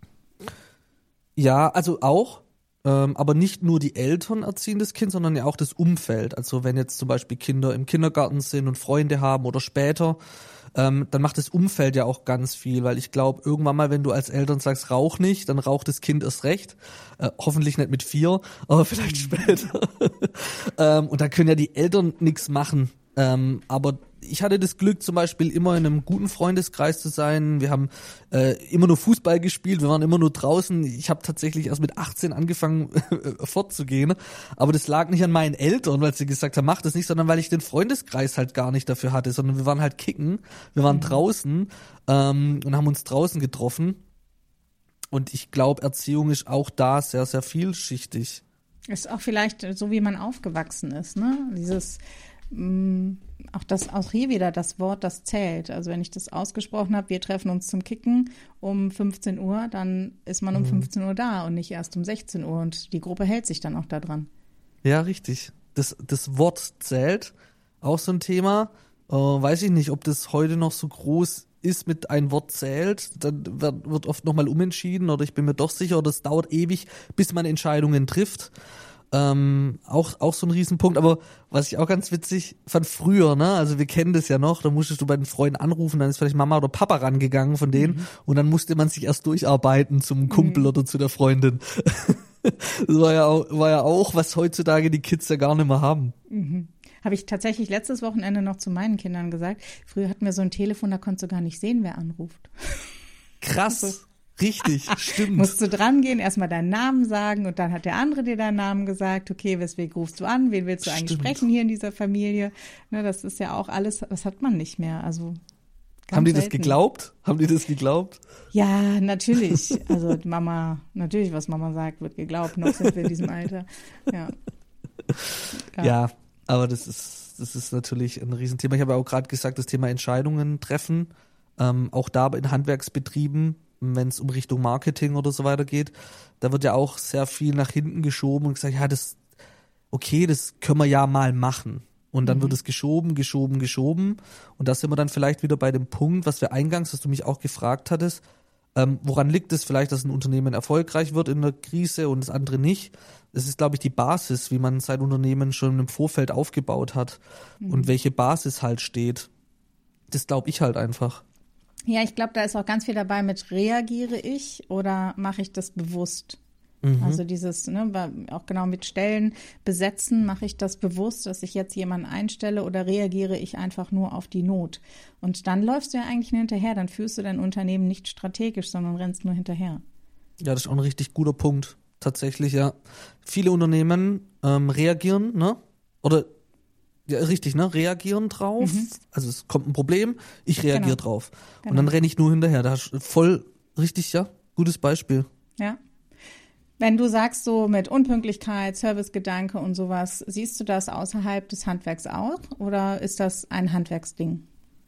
Ja, also auch, ähm, aber nicht nur die Eltern erziehen das Kind, sondern ja auch das Umfeld. Also wenn jetzt zum Beispiel Kinder im Kindergarten sind und Freunde haben oder später, ähm, dann macht das Umfeld ja auch ganz viel, weil ich glaube, irgendwann mal, wenn du als Eltern sagst, rauch nicht, dann raucht das Kind erst recht. Äh, hoffentlich nicht mit vier, aber vielleicht später. ähm, und da können ja die Eltern nichts machen. Ähm, aber ich hatte das Glück, zum Beispiel immer in einem guten Freundeskreis zu sein. Wir haben äh, immer nur Fußball gespielt, wir waren immer nur draußen. Ich habe tatsächlich erst mit achtzehn angefangen fortzugehen. Aber das lag nicht an meinen Eltern, weil sie gesagt haben, mach das nicht, sondern weil ich den Freundeskreis halt gar nicht dafür hatte, sondern wir waren halt kicken, wir waren mhm. draußen ähm, und haben uns draußen getroffen. Und ich glaube, Erziehung ist auch da sehr, sehr vielschichtig. Ist auch vielleicht so, wie man aufgewachsen ist, ne? Dieses Auch das, auch hier wieder das Wort, das zählt. Also wenn ich das ausgesprochen habe, wir treffen uns zum Kicken um fünfzehn Uhr, dann ist man um mhm. fünfzehn Uhr da und nicht erst um sechzehn Uhr und die Gruppe hält sich dann auch da dran. Ja, richtig. Das, das Wort zählt, auch so ein Thema. Äh, weiß ich nicht, ob das heute noch so groß ist mit ein Wort zählt. Dann wird, wird oft nochmal umentschieden oder ich bin mir doch sicher, oder es dauert ewig, bis man Entscheidungen trifft. Ähm, auch, auch so ein Riesenpunkt, aber was ich auch ganz witzig fand früher, ne, also wir kennen das ja noch, da musstest du bei den Freunden anrufen, dann ist vielleicht Mama oder Papa rangegangen von denen mhm. und dann musste man sich erst durcharbeiten zum Kumpel mhm. oder zu der Freundin. Das war ja auch, war ja auch, was heutzutage die Kids ja gar nicht mehr haben. Mhm. Habe ich tatsächlich letztes Wochenende noch zu meinen Kindern gesagt, früher hatten wir so ein Telefon, da konntest du gar nicht sehen, wer anruft. Krass. Also, richtig, stimmt. Musst du dran gehen, erstmal deinen Namen sagen und dann hat der andere dir deinen Namen gesagt, okay, weswegen rufst du an, wen willst du eigentlich stimmt. sprechen hier in dieser Familie? Ne, das ist ja auch alles, das hat man nicht mehr, also haben die selten. das geglaubt? Haben die das geglaubt? Ja, natürlich, also Mama, natürlich, was Mama sagt, wird geglaubt, noch sind wir in diesem Alter, ja. Ja, ja aber das ist, das ist natürlich ein Riesenthema. Ich habe ja auch gerade gesagt, das Thema Entscheidungen treffen, ähm, auch da in Handwerksbetrieben, wenn es um Richtung Marketing oder so weiter geht, da wird ja auch sehr viel nach hinten geschoben und gesagt, ja, das, okay, das können wir ja mal machen. Und dann Mhm. wird es geschoben, geschoben, geschoben. Und da sind wir dann vielleicht wieder bei dem Punkt, was wir eingangs, was du mich auch gefragt hattest, ähm, woran liegt es vielleicht, dass ein Unternehmen erfolgreich wird in der Krise und das andere nicht? Das ist, glaube ich, die Basis, wie man sein Unternehmen schon im Vorfeld aufgebaut hat Mhm. und welche Basis halt steht. Das glaube ich halt einfach. Ja, ich glaube, da ist auch ganz viel dabei mit reagiere ich oder mache ich das bewusst? Mhm. Also dieses, ne, auch genau mit Stellen besetzen, mache ich das bewusst, dass ich jetzt jemanden einstelle oder reagiere ich einfach nur auf die Not? Und dann läufst du ja eigentlich nur hinterher, dann führst du dein Unternehmen nicht strategisch, sondern rennst nur hinterher. Ja, das ist auch ein richtig guter Punkt. Tatsächlich, ja. Viele Unternehmen ähm, reagieren, ne? Oder ja, richtig, ne? Reagieren drauf. Mhm. Also es kommt ein Problem, ich reagiere Genau. drauf. Genau. Und dann renne ich nur hinterher. Da hast du voll richtig, ja, gutes Beispiel. Ja. Wenn du sagst, so mit Unpünktlichkeit, Servicegedanke und sowas, siehst du das außerhalb des Handwerks auch oder ist das ein Handwerksding?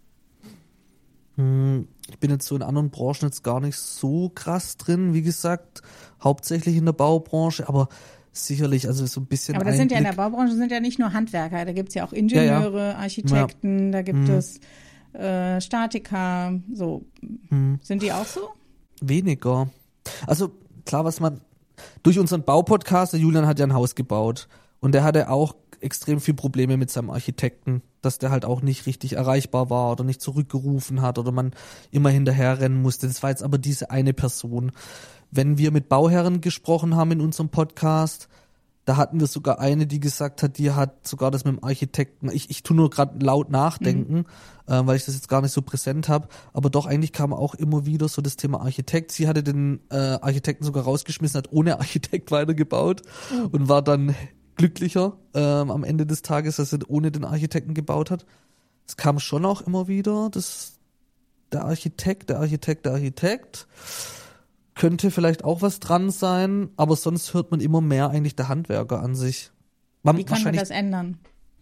Hm, ich bin jetzt so in anderen Branchen jetzt gar nicht so krass drin, wie gesagt, hauptsächlich in der Baubranche, aber sicherlich, also so ein bisschen Aber das sind ja in der Einblick. Baubranche sind ja nicht nur Handwerker, da gibt es ja auch Ingenieure, Ja, Architekten, da gibt Mhm. es äh, Statiker, so. Hm. Sind die auch so? Weniger. Also klar, was man durch unseren Baupodcast, der Julian hat ja ein Haus gebaut und der hatte auch extrem viel Probleme mit seinem Architekten, dass der halt auch nicht richtig erreichbar war oder nicht zurückgerufen hat oder man immer hinterherrennen musste. Das war jetzt aber diese eine Person. Wenn wir mit Bauherren gesprochen haben in unserem Podcast, da hatten wir sogar eine, die gesagt hat, die hat sogar das mit dem Architekten, ich, ich tue nur gerade laut nachdenken, mhm. äh, weil ich das jetzt gar nicht so präsent habe, aber doch eigentlich kam auch immer wieder so das Thema Architekt. Sie hatte den äh, Architekten sogar rausgeschmissen, hat ohne Architekt weitergebaut mhm. und war dann glücklicher ähm, am Ende des Tages, dass sie ohne den Architekten gebaut hat. Es kam schon auch immer wieder, dass der Architekt, der Architekt, der Architekt könnte vielleicht auch was dran sein, aber sonst hört man immer mehr eigentlich der Handwerker an sich. Man, Wie können wir das ändern?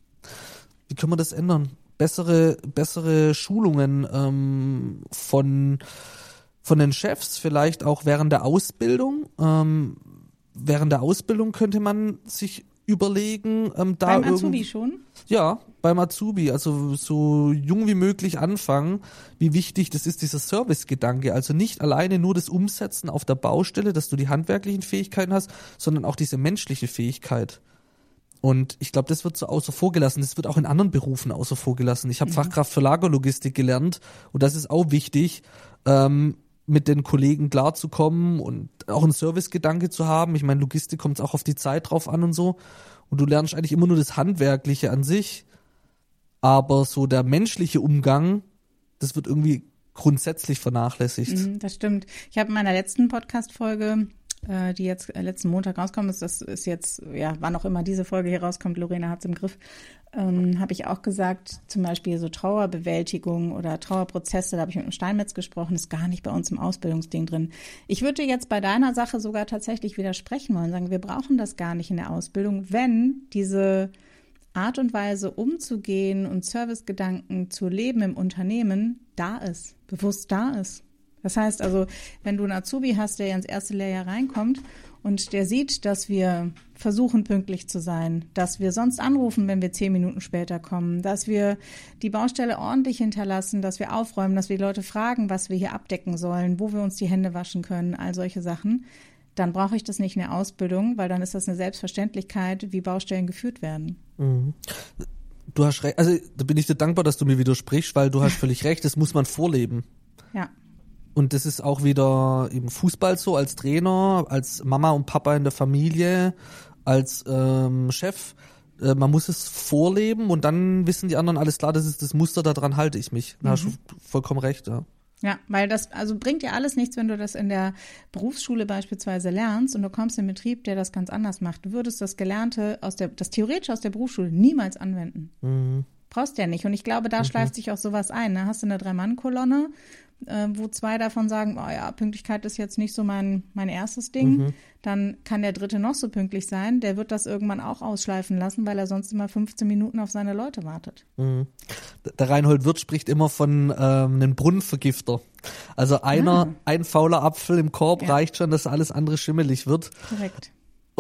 Wie können wir das ändern? Bessere, bessere Schulungen ähm, von, von den Chefs, vielleicht auch während der Ausbildung. Ähm, während der Ausbildung könnte man sich überlegen, ähm, da Beim Azubi irgend- schon? Ja, beim Azubi, also so jung wie möglich anfangen, wie wichtig das ist, dieser Servicegedanke. Also nicht alleine nur das Umsetzen auf der Baustelle, dass du die handwerklichen Fähigkeiten hast, sondern auch diese menschliche Fähigkeit. Und ich glaube, das wird so außer vor gelassen. Das wird auch in anderen Berufen außer vor gelassen. Ich habe Mhm. Fachkraft für Lagerlogistik gelernt und das ist auch wichtig, ähm, mit den Kollegen klarzukommen und auch einen Servicegedanke zu haben. Ich meine, Logistik kommt auch auf die Zeit drauf an und so. Und du lernst eigentlich immer nur das Handwerkliche an sich. Aber so der menschliche Umgang, das wird irgendwie grundsätzlich vernachlässigt. Mhm, das stimmt. Ich habe in meiner letzten Podcast-Folge, äh, die jetzt äh, letzten Montag rauskommt, ist, das ist jetzt, ja, wann auch immer diese Folge hier rauskommt, Lorena hat's im Griff, ähm, habe ich auch gesagt, zum Beispiel so Trauerbewältigung oder Trauerprozesse, da habe ich mit einem Steinmetz gesprochen, ist gar nicht bei uns im Ausbildungsding drin. Ich würde jetzt bei deiner Sache sogar tatsächlich widersprechen wollen, sagen, wir brauchen das gar nicht in der Ausbildung, wenn diese Art und Weise umzugehen und Servicegedanken zu leben im Unternehmen da ist, bewusst da ist. Das heißt also, wenn du einen Azubi hast, der ins erste Lehrjahr reinkommt und der sieht, dass wir versuchen, pünktlich zu sein, dass wir sonst anrufen, wenn wir zehn Minuten später kommen, dass wir die Baustelle ordentlich hinterlassen, dass wir aufräumen, dass wir die Leute fragen, was wir hier abdecken sollen, wo wir uns die Hände waschen können, all solche Sachen, dann brauche ich das nicht in der Ausbildung, weil dann ist das eine Selbstverständlichkeit, wie Baustellen geführt werden. Mhm. Du hast recht, also da bin ich dir dankbar, dass du mir widersprichst, weil du hast völlig recht, das muss man vorleben. Ja. Und das ist auch wieder im Fußball so, als Trainer, als Mama und Papa in der Familie, als ähm, Chef. Äh, man muss es vorleben und dann wissen die anderen, alles klar, das ist das Muster, daran halte ich mich. Da hast du vollkommen recht, ja. Ja, weil das, also bringt dir alles nichts, wenn du das in der Berufsschule beispielsweise lernst und du kommst in einen Betrieb, der das ganz anders macht. Du würdest das Gelernte aus der, das Theoretische aus der Berufsschule niemals anwenden. Mhm. Brauchst ja nicht. Und ich glaube, da Mhm. schleift sich auch sowas ein. Da hast du eine Drei-Mann-Kolonne, äh, wo zwei davon sagen, oh ja, Pünktlichkeit ist jetzt nicht so mein, mein erstes Ding. Mhm. Dann kann der Dritte noch so pünktlich sein. Der wird das irgendwann auch ausschleifen lassen, weil er sonst immer fünfzehn Minuten auf seine Leute wartet. Mhm. Der Reinhold Wirth spricht immer von ähm, einem Brunnenvergifter. Also einer, Ah. ein fauler Apfel im Korb Ja. reicht schon, dass alles andere schimmelig wird. Korrekt.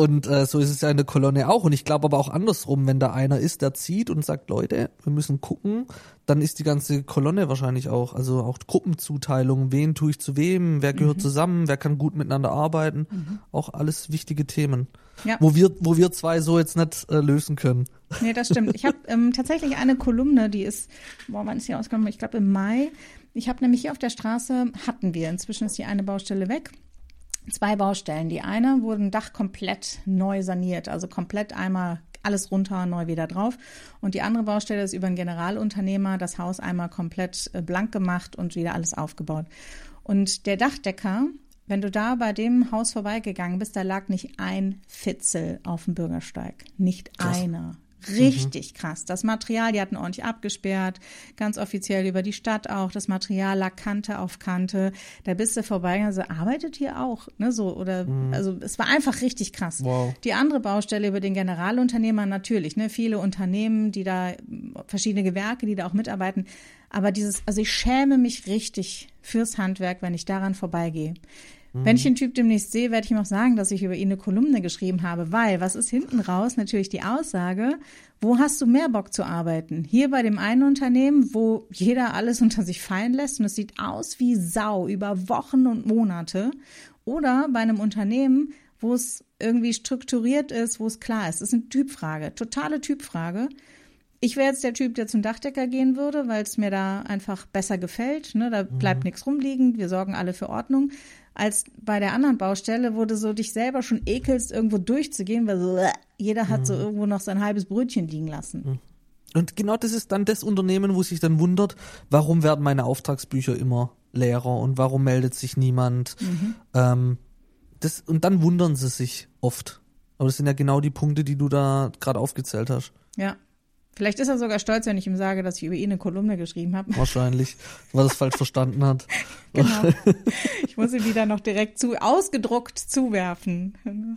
Und äh, so ist es ja in der Kolonne auch. Und ich glaube aber auch andersrum, wenn da einer ist, der zieht und sagt, Leute, wir müssen gucken, dann ist die ganze Kolonne wahrscheinlich auch, also auch Gruppenzuteilung, wen tue ich zu wem, wer gehört mhm. zusammen, wer kann gut miteinander arbeiten, mhm. auch alles wichtige Themen, ja. wo wir wo wir zwei so jetzt nicht äh, lösen können. Nee, das stimmt. Ich habe ähm, tatsächlich eine Kolumne, die ist, boah, wann ist die ausgekommen? Ich glaube im Mai. Ich habe nämlich hier auf der Straße, hatten wir, inzwischen ist die eine Baustelle weg, zwei Baustellen. Die eine wurde ein Dach komplett neu saniert, also komplett einmal alles runter, neu wieder drauf. Und die andere Baustelle ist über einen Generalunternehmer das Haus einmal komplett blank gemacht und wieder alles aufgebaut. Und der Dachdecker, wenn du da bei dem Haus vorbeigegangen bist, da lag nicht ein Fitzel auf dem Bürgersteig. Nicht Krass. einer. Richtig mhm. krass. Das Material, die hatten ordentlich abgesperrt, ganz offiziell über die Stadt auch. Das Material lag Kante auf Kante. Da bist du vorbei, also arbeitet hier auch, ne, so, oder, mhm. also, es war einfach richtig krass. Wow. Die andere Baustelle über den Generalunternehmer natürlich, ne, viele Unternehmen, die da, verschiedene Gewerke, die da auch mitarbeiten. Aber dieses, also ich schäme mich richtig fürs Handwerk, wenn ich daran vorbeigehe. Wenn ich den Typ demnächst sehe, werde ich ihm auch sagen, dass ich über ihn eine Kolumne geschrieben habe, weil, was ist hinten raus? Natürlich die Aussage, wo hast du mehr Bock zu arbeiten? Hier bei dem einen Unternehmen, wo jeder alles unter sich fallen lässt und es sieht aus wie Sau über Wochen und Monate, oder bei einem Unternehmen, wo es irgendwie strukturiert ist, wo es klar ist. Das ist eine Typfrage, totale Typfrage. Ich wäre jetzt der Typ, der zum Dachdecker gehen würde, weil es mir da einfach besser gefällt. Ne? Da bleibt mhm. nichts rumliegen, wir sorgen alle für Ordnung. Als bei der anderen Baustelle, wo du so dich selber schon ekelst, irgendwo durchzugehen, weil so, jeder hat mhm. so irgendwo noch sein halbes Brötchen liegen lassen. Und genau das ist dann das Unternehmen, wo sich dann wundert, warum werden meine Auftragsbücher immer leerer und warum meldet sich niemand. Mhm. Ähm, das, und dann wundern sie sich oft. Aber das sind ja genau die Punkte, die du da gerade aufgezählt hast. Ja. Vielleicht ist er sogar stolz, wenn ich ihm sage, dass ich über ihn eine Kolumne geschrieben habe. Wahrscheinlich, weil er es falsch verstanden hat. Genau. Ich muss ihm die dann noch direkt zu ausgedruckt zuwerfen.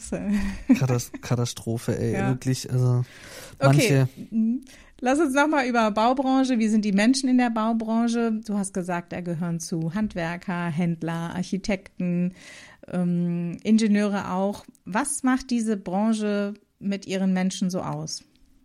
Katastrophe, ey, ja. Wirklich. Also manche. Okay. Lass uns nochmal über Baubranche. Wie sind die Menschen in der Baubranche? Du hast gesagt, da gehören zu Handwerker, Händler, Architekten, ähm, Ingenieure auch. Was macht diese Branche mit ihren Menschen so aus?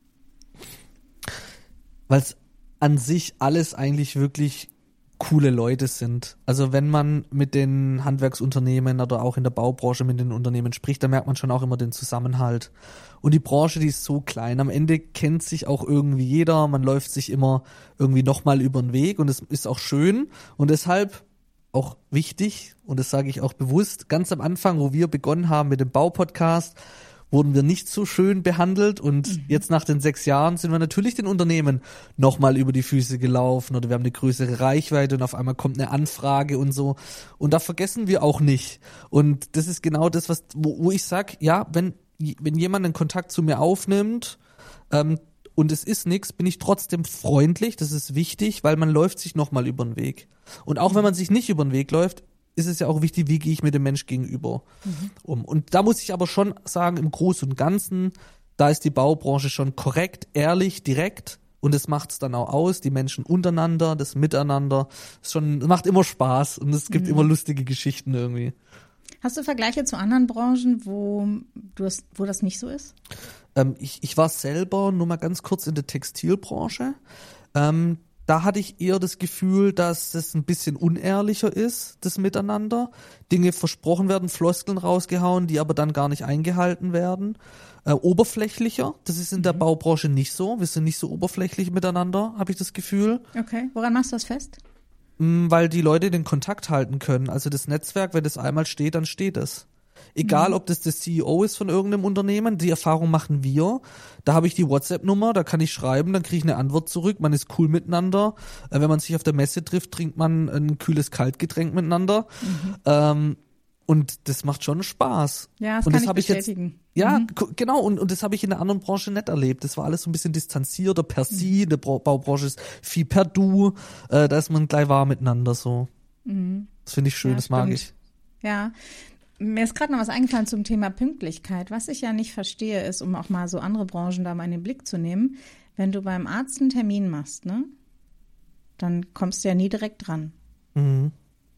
Weil es an sich alles eigentlich wirklich coole Leute sind. Also wenn man mit den Handwerksunternehmen oder auch in der Baubranche mit den Unternehmen spricht, dann merkt man schon auch immer den Zusammenhalt. Und die Branche, die ist so klein. Am Ende kennt sich auch irgendwie jeder. Man läuft sich immer irgendwie nochmal über den Weg und es ist auch schön. Und deshalb auch wichtig, und das sage ich auch bewusst, ganz am Anfang, wo wir begonnen haben mit dem Baupodcast, wurden wir nicht so schön behandelt und mhm. jetzt nach den sechs Jahren sind wir natürlich den Unternehmen nochmal über die Füße gelaufen oder wir haben eine größere Reichweite und auf einmal kommt eine Anfrage und so und da vergessen wir auch nicht und das ist genau das, was wo, wo ich sag, ja, wenn wenn jemand einen Kontakt zu mir aufnimmt ähm, und es ist nichts, bin ich trotzdem freundlich, das ist wichtig, weil man läuft sich nochmal über den Weg und auch wenn man sich nicht über den Weg läuft, ist es ja auch wichtig, wie gehe ich mit dem Mensch gegenüber mhm. um. Und da muss ich aber schon sagen, im Großen und Ganzen, da ist die Baubranche schon korrekt, ehrlich, direkt und das macht es dann auch aus, die Menschen untereinander, das Miteinander, ist schon, macht immer Spaß und es gibt mhm. immer lustige Geschichten irgendwie. Hast du Vergleiche zu anderen Branchen, wo, du das, wo das nicht so ist? Ähm, ich, ich war selber nur mal ganz kurz in der Textilbranche. Ähm, Da hatte ich eher das Gefühl, dass es ein bisschen unehrlicher ist, das Miteinander. Dinge versprochen werden, Floskeln rausgehauen, die aber dann gar nicht eingehalten werden. Äh, oberflächlicher, das ist in der Baubranche nicht so. Wir sind nicht so oberflächlich miteinander, habe ich das Gefühl. Okay, woran machst du das fest? Weil die Leute den Kontakt halten können. Also das Netzwerk, wenn das einmal steht, dann steht es. Egal, ob das der C E O ist von irgendeinem Unternehmen, die Erfahrung machen wir. Da habe ich die WhatsApp-Nummer, da kann ich schreiben, dann kriege ich eine Antwort zurück. Man ist cool miteinander. Äh, wenn man sich auf der Messe trifft, trinkt man ein kühles Kaltgetränk miteinander. Mhm. Ähm, und das macht schon Spaß. Ja, das und kann das ich bestätigen. Ich jetzt, ja, mhm. k- genau. Und, und das habe ich in der anderen Branche nicht erlebt. Das war alles so ein bisschen distanzierter per Sie. Mhm. Die Bra- Baubranche ist viel per Du. Äh, da ist man gleich warm miteinander so. Mhm. Das finde ich schön, ja, das mag stimmt. ich. Ja. Mir ist gerade noch was eingefallen zum Thema Pünktlichkeit. Was ich ja nicht verstehe, ist, um auch mal so andere Branchen da mal in den Blick zu nehmen, wenn du beim Arzt einen Termin machst, ne, dann kommst du ja nie direkt dran. Mhm.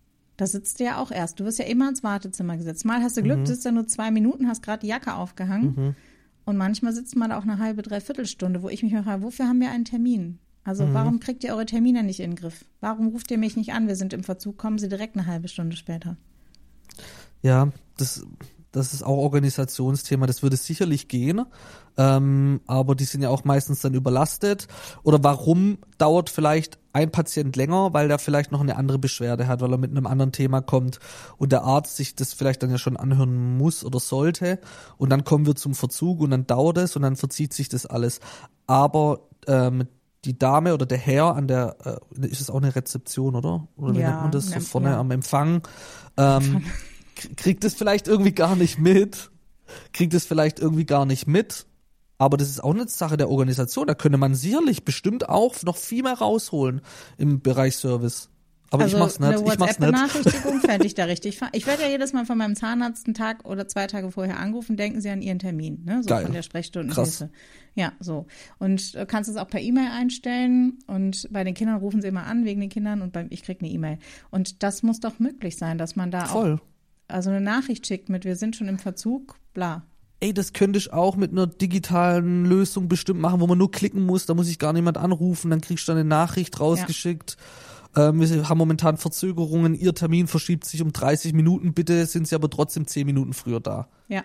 Da sitzt du ja auch erst. Du wirst ja immer ins Wartezimmer gesetzt. Mal hast du Glück, mhm. sitzt ja nur zwei Minuten, hast gerade die Jacke aufgehangen. Mhm. Und manchmal sitzt man da auch eine halbe, dreiviertel Stunde, wo ich mich frage, wofür haben wir einen Termin? Also mhm. warum kriegt ihr eure Termine nicht in den Griff? Warum ruft ihr mich nicht an? Wir sind im Verzug, kommen Sie direkt eine halbe Stunde später. Ja, das, das ist auch Organisationsthema. Das würde sicherlich gehen, ähm, aber die sind ja auch meistens dann überlastet. Oder warum dauert vielleicht ein Patient länger? Weil der vielleicht noch eine andere Beschwerde hat, weil er mit einem anderen Thema kommt und der Arzt sich das vielleicht dann ja schon anhören muss oder sollte. Und dann kommen wir zum Verzug und dann dauert es und dann verzieht sich das alles. Aber ähm, die Dame oder der Herr an der, äh, ist es auch eine Rezeption, oder? Oder wie ja, nennt man das? So ne, vorne ja. am Empfang. Ähm, kriegt es vielleicht irgendwie gar nicht mit. Kriegt es vielleicht irgendwie gar nicht mit. Aber das ist auch eine Sache der Organisation. Da könnte man sicherlich bestimmt auch noch viel mehr rausholen im Bereich Service. Aber also ich mach's nicht. Eine ich mach's nicht. WhatsApp-Benachrichtigung fände ich da richtig. Ich werde ja jedes Mal von meinem Zahnarzt einen Tag oder zwei Tage vorher angerufen, denken Sie an Ihren Termin, ne? So Geil. Von der Sprechstundenhilfe. Ja, so. Und du kannst es auch per E-Mail einstellen und bei den Kindern rufen sie immer an wegen den Kindern und beim, ich krieg eine E-Mail. Und das muss doch möglich sein, dass man da Voll. auch also eine Nachricht schickt mit, wir sind schon im Verzug, bla. Ey, das könnte ich auch mit einer digitalen Lösung bestimmt machen, wo man nur klicken muss, da muss ich gar niemand anrufen, dann kriegst du eine Nachricht rausgeschickt. Ja. Ähm, wir haben momentan Verzögerungen, Ihr Termin verschiebt sich um dreißig Minuten, bitte sind Sie aber trotzdem zehn Minuten früher da. Ja.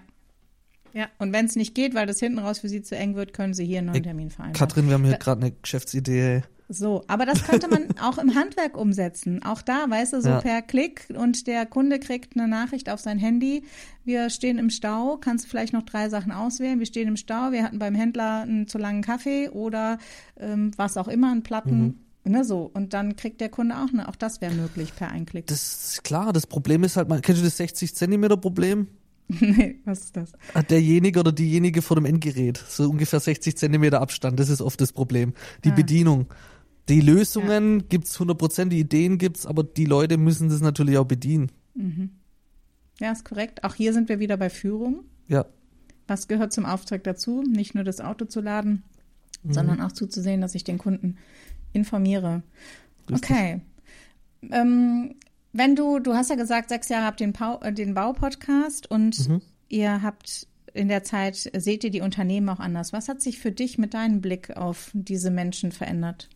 Ja, und wenn es nicht geht, weil das hinten raus für Sie zu eng wird, können Sie hier einen neuen Termin vereinbaren. Katrin, wir haben hier gerade eine Geschäftsidee. So, aber das könnte man auch im Handwerk umsetzen. Auch da, weißt du, so ja. per Klick und der Kunde kriegt eine Nachricht auf sein Handy. Wir stehen im Stau, kannst du vielleicht noch drei Sachen auswählen. Wir stehen im Stau, wir hatten beim Händler einen zu langen Kaffee oder ähm, was auch immer, einen Platten. Mhm. Ne, so. Und dann kriegt der Kunde auch eine, auch das wäre möglich per Einklick. Das ist klar, das Problem ist halt, man, kennst du das sechzig Zentimeter Problem? Nee, was ist das? Derjenige oder diejenige vor dem Endgerät, so ungefähr sechzig Zentimeter Abstand, das ist oft das Problem. Die ah. Bedienung. Die Lösungen ja. gibt's hundert Prozent, die Ideen gibt's, aber die Leute müssen das natürlich auch bedienen. Mhm. Ja, ist korrekt. Auch hier sind wir wieder bei Führung. Ja. Was gehört zum Auftrag dazu? Nicht nur das Auto zu laden, mhm. sondern auch zuzusehen, dass ich den Kunden informiere. Richtig. Okay. Ähm, wenn du, du hast ja gesagt, sechs Jahre habt ihr den, Pau, äh, den Bau-Podcast und mhm. ihr habt in der Zeit, seht ihr die Unternehmen auch anders. Was hat sich für dich mit deinem Blick auf diese Menschen verändert?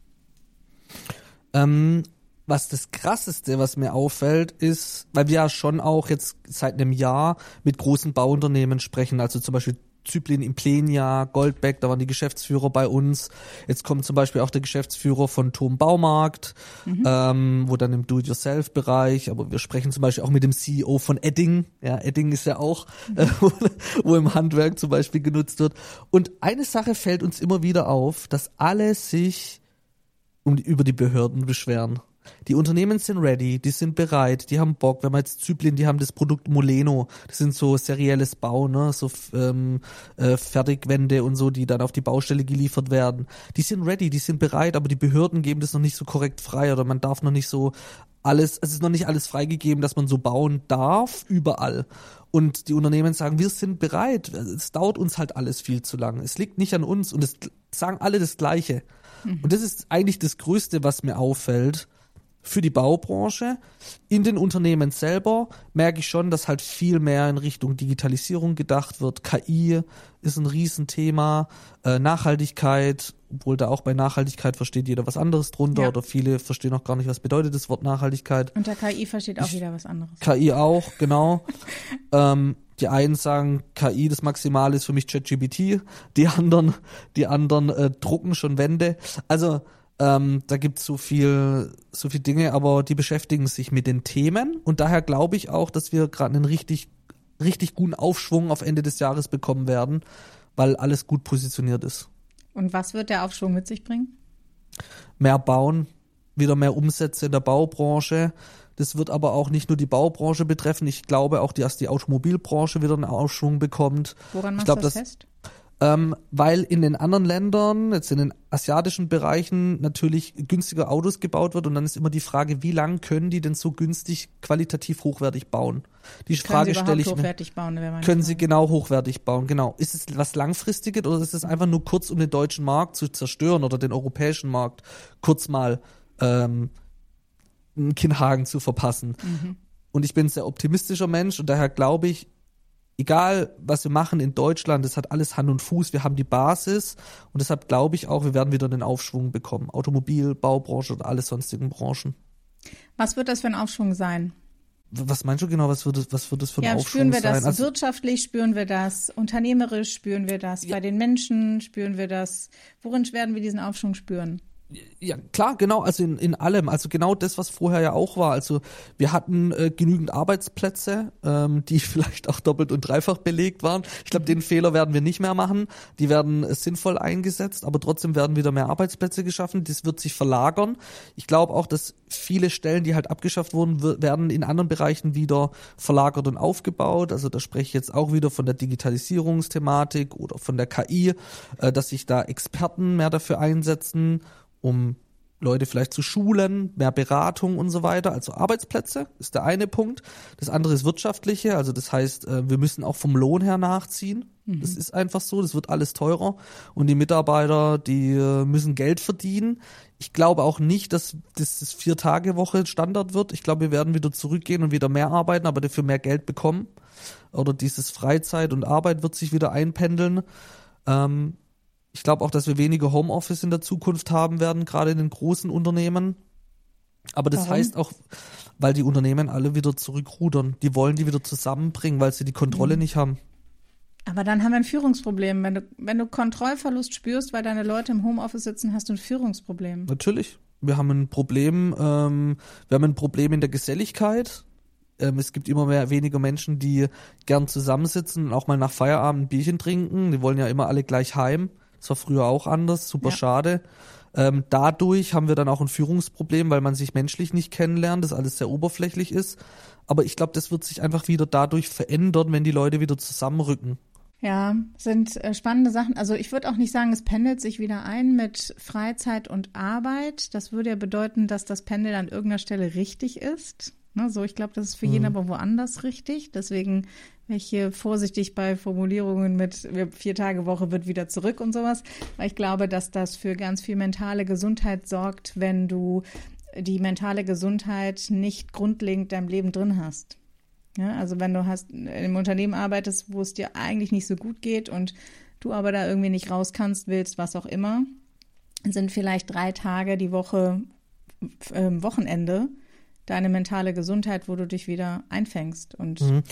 Ähm, was das Krasseste, was mir auffällt, ist, weil wir ja schon auch jetzt seit einem Jahr mit großen Bauunternehmen sprechen, also zum Beispiel Zyplin Implenia, Goldbeck, da waren die Geschäftsführer bei uns. Jetzt kommt zum Beispiel auch der Geschäftsführer von Thom Baumarkt, mhm. ähm, wo dann im Do-it-yourself-Bereich, aber wir sprechen zum Beispiel auch mit dem C E O von Edding. Ja, Edding ist ja auch, mhm. äh, wo, wo im Handwerk zum Beispiel genutzt wird. Und eine Sache fällt uns immer wieder auf, dass alle sich um die, über die Behörden beschweren. Die Unternehmen sind ready, die sind bereit, die haben Bock. Wenn man jetzt Zyplin, die haben das Produkt Moleno, das sind so serielles Bau, ne, so ähm, äh, Fertigwände und so, die dann auf die Baustelle geliefert werden. Die sind ready, die sind bereit, aber die Behörden geben das noch nicht so korrekt frei oder man darf noch nicht so alles, es ist noch nicht alles freigegeben, dass man so bauen darf, überall. Und die Unternehmen sagen, wir sind bereit, es dauert uns halt alles viel zu lang. Es liegt nicht an uns und es sagen alle das Gleiche. Mhm. Und das ist eigentlich das Größte, was mir auffällt. Für die Baubranche. In den Unternehmen selber merke ich schon, dass halt viel mehr in Richtung Digitalisierung gedacht wird. K I ist ein Riesenthema. Äh, Nachhaltigkeit, obwohl da auch bei Nachhaltigkeit versteht jeder was anderes drunter, ja. oder viele verstehen auch gar nicht, was bedeutet das Wort Nachhaltigkeit. Unter K I versteht auch ich, wieder was anderes. K I auch, genau. ähm, die einen sagen, K I, das Maximale ist für mich ChatGPT. Die anderen, die anderen äh, drucken schon Wände. Also Ähm, da gibt es so viel, so viel Dinge, aber die beschäftigen sich mit den Themen und daher glaube ich auch, dass wir gerade einen richtig, richtig guten Aufschwung auf Ende des Jahres bekommen werden, weil alles gut positioniert ist. Und was wird der Aufschwung mit sich bringen? Mehr bauen, wieder mehr Umsätze in der Baubranche. Das wird aber auch nicht nur die Baubranche betreffen. Ich glaube auch, dass die Automobilbranche wieder einen Aufschwung bekommt. Woran machst ich glaub, du das dass, fest? Ähm, weil in den anderen Ländern, jetzt in den asiatischen Bereichen, natürlich günstiger Autos gebaut wird und dann ist immer die Frage, wie lang können die denn so günstig qualitativ hochwertig bauen? Die können Frage stelle ich mir. Hochwertig bauen, wäre meine können Frage. Sie genau hochwertig bauen, genau. Ist es was Langfristiges oder ist es einfach nur kurz, um den deutschen Markt zu zerstören oder den europäischen Markt kurz mal ähm, einen Kinnhaken zu verpassen? Mhm. und ich bin ein sehr optimistischer Mensch und daher glaube ich, egal was wir machen in Deutschland, das hat alles Hand und Fuß, wir haben die Basis und deshalb glaube ich auch, wir werden wieder einen Aufschwung bekommen. Automobil, Baubranche oder alle sonstigen Branchen. Was wird das für ein Aufschwung sein? Was meinst du genau, was wird das, was wird das für ein ja, Aufschwung sein? Spüren wir das Also, wirtschaftlich, spüren wir das unternehmerisch, spüren wir das ja. bei den Menschen, spüren wir das, worin werden wir diesen Aufschwung spüren? Ja, klar, genau, also in, in allem, also genau das, was vorher ja auch war, also wir hatten äh, genügend Arbeitsplätze, ähm, die vielleicht auch doppelt und dreifach belegt waren. Ich glaube, den Fehler werden wir nicht mehr machen, die werden äh, sinnvoll eingesetzt, aber trotzdem werden wieder mehr Arbeitsplätze geschaffen, das wird sich verlagern. Ich glaube auch, dass viele Stellen, die halt abgeschafft wurden, w- werden in anderen Bereichen wieder verlagert und aufgebaut, also da spreche ich jetzt auch wieder von der Digitalisierungsthematik oder von der K I, äh, dass sich da Experten mehr dafür einsetzen, um Leute vielleicht zu schulen, mehr Beratung und so weiter. Also Arbeitsplätze ist der eine Punkt. Das andere ist wirtschaftliche. Also das heißt, wir müssen auch vom Lohn her nachziehen. Mhm. Das ist einfach so. Das wird alles teurer. Und die Mitarbeiter, die müssen Geld verdienen. Ich glaube auch nicht, dass das Vier-Tage-Woche Standard wird. Ich glaube, wir werden wieder zurückgehen und wieder mehr arbeiten, aber dafür mehr Geld bekommen. Oder dieses Freizeit und Arbeit wird sich wieder einpendeln. Ähm, Ich glaube auch, dass wir weniger Homeoffice in der Zukunft haben werden, gerade in den großen Unternehmen. Aber das Warum? heißt auch, weil die Unternehmen alle wieder zurückrudern. Die wollen die wieder zusammenbringen, weil sie die Kontrolle mhm. nicht haben. Aber dann haben wir ein Führungsproblem. Wenn du, wenn du Kontrollverlust spürst, weil deine Leute im Homeoffice sitzen, hast du ein Führungsproblem. Natürlich. Wir haben ein Problem, ähm, wir haben ein Problem in der Geselligkeit. Ähm, es gibt immer mehr weniger Menschen, die gern zusammensitzen und auch mal nach Feierabend ein Bierchen trinken. Die wollen ja immer alle gleich heim. Das war früher auch anders, super ja. schade. Ähm, dadurch haben wir dann auch ein Führungsproblem, weil man sich menschlich nicht kennenlernt, das alles sehr oberflächlich ist. Aber ich glaube, das wird sich einfach wieder dadurch verändern, wenn die Leute wieder zusammenrücken. Ja, sind äh, spannende Sachen. Also ich würde auch nicht sagen, es pendelt sich wieder ein mit Freizeit und Arbeit. Das würde ja bedeuten, dass das Pendel an irgendeiner Stelle richtig ist. Ne, so, ich glaube, das ist für jeden mhm. aber woanders richtig. Deswegen wäre ich hier vorsichtig bei Formulierungen mit Vier-Tage-Woche wird wieder zurück und sowas. Weil ich glaube, dass das für ganz viel mentale Gesundheit sorgt, wenn du die mentale Gesundheit nicht grundlegend in deinem Leben drin hast. Ja, also wenn du hast in einem Unternehmen arbeitest, wo es dir eigentlich nicht so gut geht und du aber da irgendwie nicht raus kannst, willst, was auch immer, sind vielleicht drei Tage die Woche äh, Wochenende deine mentale Gesundheit, wo du dich wieder einfängst. Und mhm.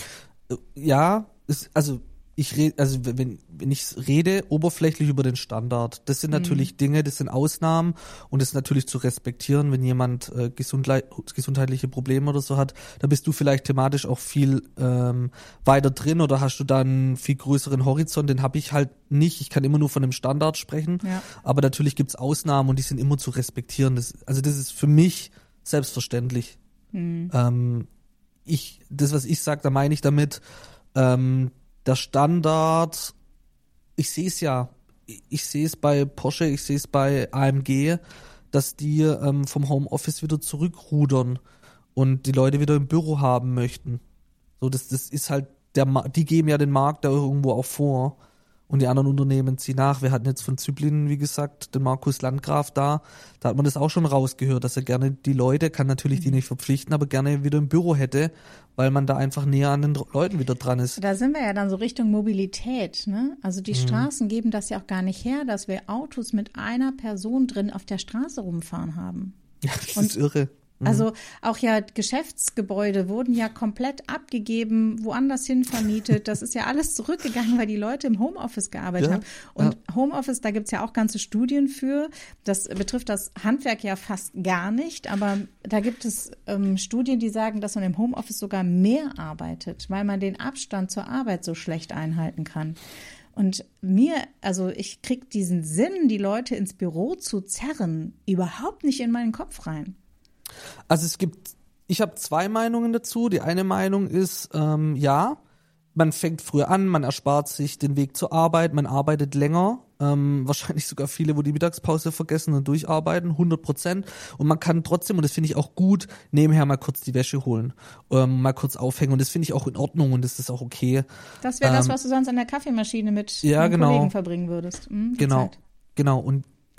Ja, ist, also ich rede, also wenn, wenn ich rede, oberflächlich über den Standard. Das sind natürlich mhm. Dinge, das sind Ausnahmen und das ist natürlich zu respektieren, wenn jemand äh, gesundle- gesundheitliche Probleme oder so hat, da bist du vielleicht thematisch auch viel ähm, weiter drin oder hast du da einen viel größeren Horizont, den habe ich halt nicht. Ich kann immer nur von dem Standard sprechen, ja. aber natürlich gibt's Ausnahmen und die sind immer zu respektieren. Das, also das ist für mich selbstverständlich. Mhm. Ähm, ich, das, was ich sage, da meine ich damit, ähm, der Standard, ich sehe es ja, ich sehe es bei Porsche, ich sehe es bei A M G, dass die ähm, vom Homeoffice wieder zurückrudern und die Leute wieder im Büro haben möchten. So, das, das ist halt, der, die geben ja den Markt da irgendwo auch vor. Und die anderen Unternehmen ziehen nach. Wir hatten jetzt von Zyplin, wie gesagt, den Markus Landgraf da. Da hat man das auch schon rausgehört, dass er gerne die Leute, kann natürlich die nicht verpflichten, aber gerne wieder im Büro hätte, weil man da einfach näher an den Leuten wieder dran ist. Da sind wir ja dann so Richtung Mobilität, ne? Also die mhm. Straßen geben das ja auch gar nicht her, dass wir Autos mit einer Person drin auf der Straße rumfahren haben. Ja, das Und ist irre. Also auch ja Geschäftsgebäude wurden ja komplett abgegeben, woanders hin vermietet. Das ist ja alles zurückgegangen, weil die Leute im Homeoffice gearbeitet ja, haben. Und ja. Homeoffice, da gibt's ja auch ganze Studien für. Das betrifft das Handwerk ja fast gar nicht. Aber da gibt es ähm, Studien, die sagen, dass man im Homeoffice sogar mehr arbeitet, weil man den Abstand zur Arbeit so schlecht einhalten kann. Und mir, also ich krieg diesen Sinn, die Leute ins Büro zu zerren, überhaupt nicht in meinen Kopf rein. Also es gibt, ich habe zwei Meinungen dazu. Die eine Meinung ist, ähm, ja, man fängt früher an, man erspart sich den Weg zur Arbeit, man arbeitet länger, ähm, wahrscheinlich sogar viele, wo die Mittagspause vergessen und durcharbeiten, hundert Prozent. Und man kann trotzdem, und das finde ich auch gut, nebenher mal kurz die Wäsche holen, ähm, mal kurz aufhängen. Und das finde ich auch in Ordnung und das ist auch okay. Das wäre ähm, das, was du sonst an der Kaffeemaschine mit ja, einem genau. Kollegen verbringen würdest. Mhm, genau, Zeit. genau. Und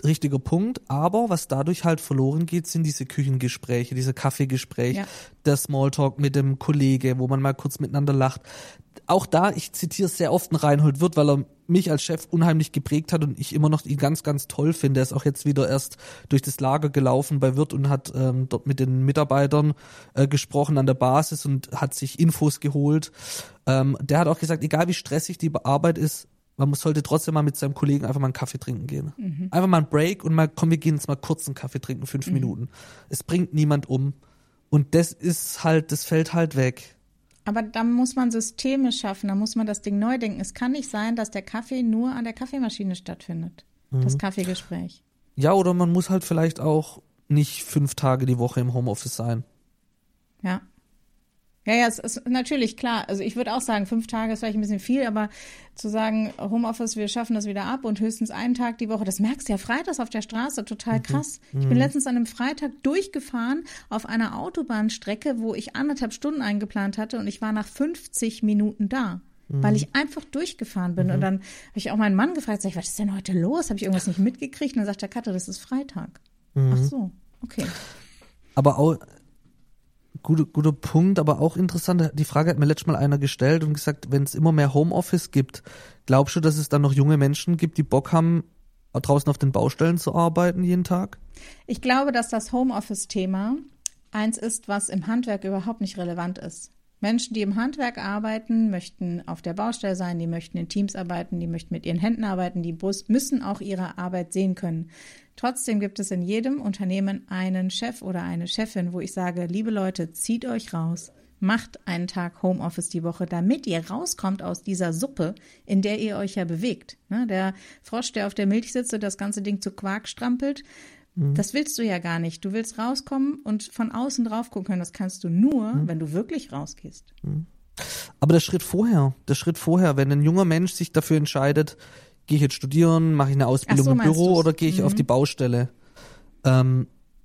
richtiger Punkt. Aber was dadurch halt verloren geht, sind diese Küchengespräche, diese Kaffeegespräche, ja. der Smalltalk mit dem Kollege, wo man mal kurz miteinander lacht. Auch da, ich zitiere sehr oft einen Reinhold Wirth, weil er mich als Chef unheimlich geprägt hat und ich immer noch ihn ganz, ganz toll finde. Er ist auch jetzt wieder erst durch das Lager gelaufen bei Wirth und hat ähm, dort mit den Mitarbeitern äh, gesprochen an der Basis und hat sich Infos geholt. Ähm, der hat auch gesagt, egal wie stressig die Arbeit ist, man sollte trotzdem mal mit seinem Kollegen einfach mal einen Kaffee trinken gehen. Mhm. Einfach mal einen Break und mal, komm, wir gehen jetzt mal kurz einen Kaffee trinken, fünf mhm. Minuten. Es bringt niemand um. Und das ist halt, das fällt halt weg. Aber da muss man Systeme schaffen, da muss man das Ding neu denken. Es kann nicht sein, dass der Kaffee nur an der Kaffeemaschine stattfindet, mhm. das Kaffeegespräch. Ja, oder man muss halt vielleicht auch nicht fünf Tage die Woche im Homeoffice sein. Ja. Ja, ja, es ist natürlich klar. Also ich würde auch sagen, fünf Tage ist vielleicht ein bisschen viel, aber zu sagen, Homeoffice, wir schaffen das wieder ab und höchstens einen Tag die Woche, das merkst du ja freitags auf der Straße, total krass. Mhm. Ich bin letztens an einem Freitag durchgefahren auf einer Autobahnstrecke, wo ich anderthalb Stunden eingeplant hatte und ich war nach fünfzig Minuten da, mhm. weil ich einfach durchgefahren bin. Mhm. Und dann habe ich auch meinen Mann gefragt, sag ich, was ist denn heute los? Habe ich irgendwas nicht mitgekriegt? Und dann sagt der Katja, das ist Freitag. Mhm. Ach so, okay. Aber auch Guter, guter Punkt, aber auch interessant, die Frage hat mir letztes Mal einer gestellt und gesagt, wenn es immer mehr Homeoffice gibt, glaubst du, dass es dann noch junge Menschen gibt, die Bock haben, draußen auf den Baustellen zu arbeiten jeden Tag? Ich glaube, dass das Homeoffice-Thema eins ist, was im Handwerk überhaupt nicht relevant ist. Menschen, die im Handwerk arbeiten, möchten auf der Baustelle sein, die möchten in Teams arbeiten, die möchten mit ihren Händen arbeiten, die müssen auch ihre Arbeit sehen können. Trotzdem gibt es in jedem Unternehmen einen Chef oder eine Chefin, wo ich sage, liebe Leute, zieht euch raus, macht einen Tag Homeoffice die Woche, damit ihr rauskommt aus dieser Suppe, in der ihr euch ja bewegt. Der Frosch, der auf der Milch sitzt und das ganze Ding zu Quark strampelt, mhm. das willst du ja gar nicht. Du willst rauskommen und von außen drauf gucken können. Das kannst du nur, mhm. wenn du wirklich rausgehst. Mhm. Aber der Schritt vorher, der Schritt vorher, wenn ein junger Mensch sich dafür entscheidet, gehe ich jetzt studieren, mache ich eine Ausbildung so, im Büro du's? oder gehe ich mhm. auf die Baustelle? Ähm,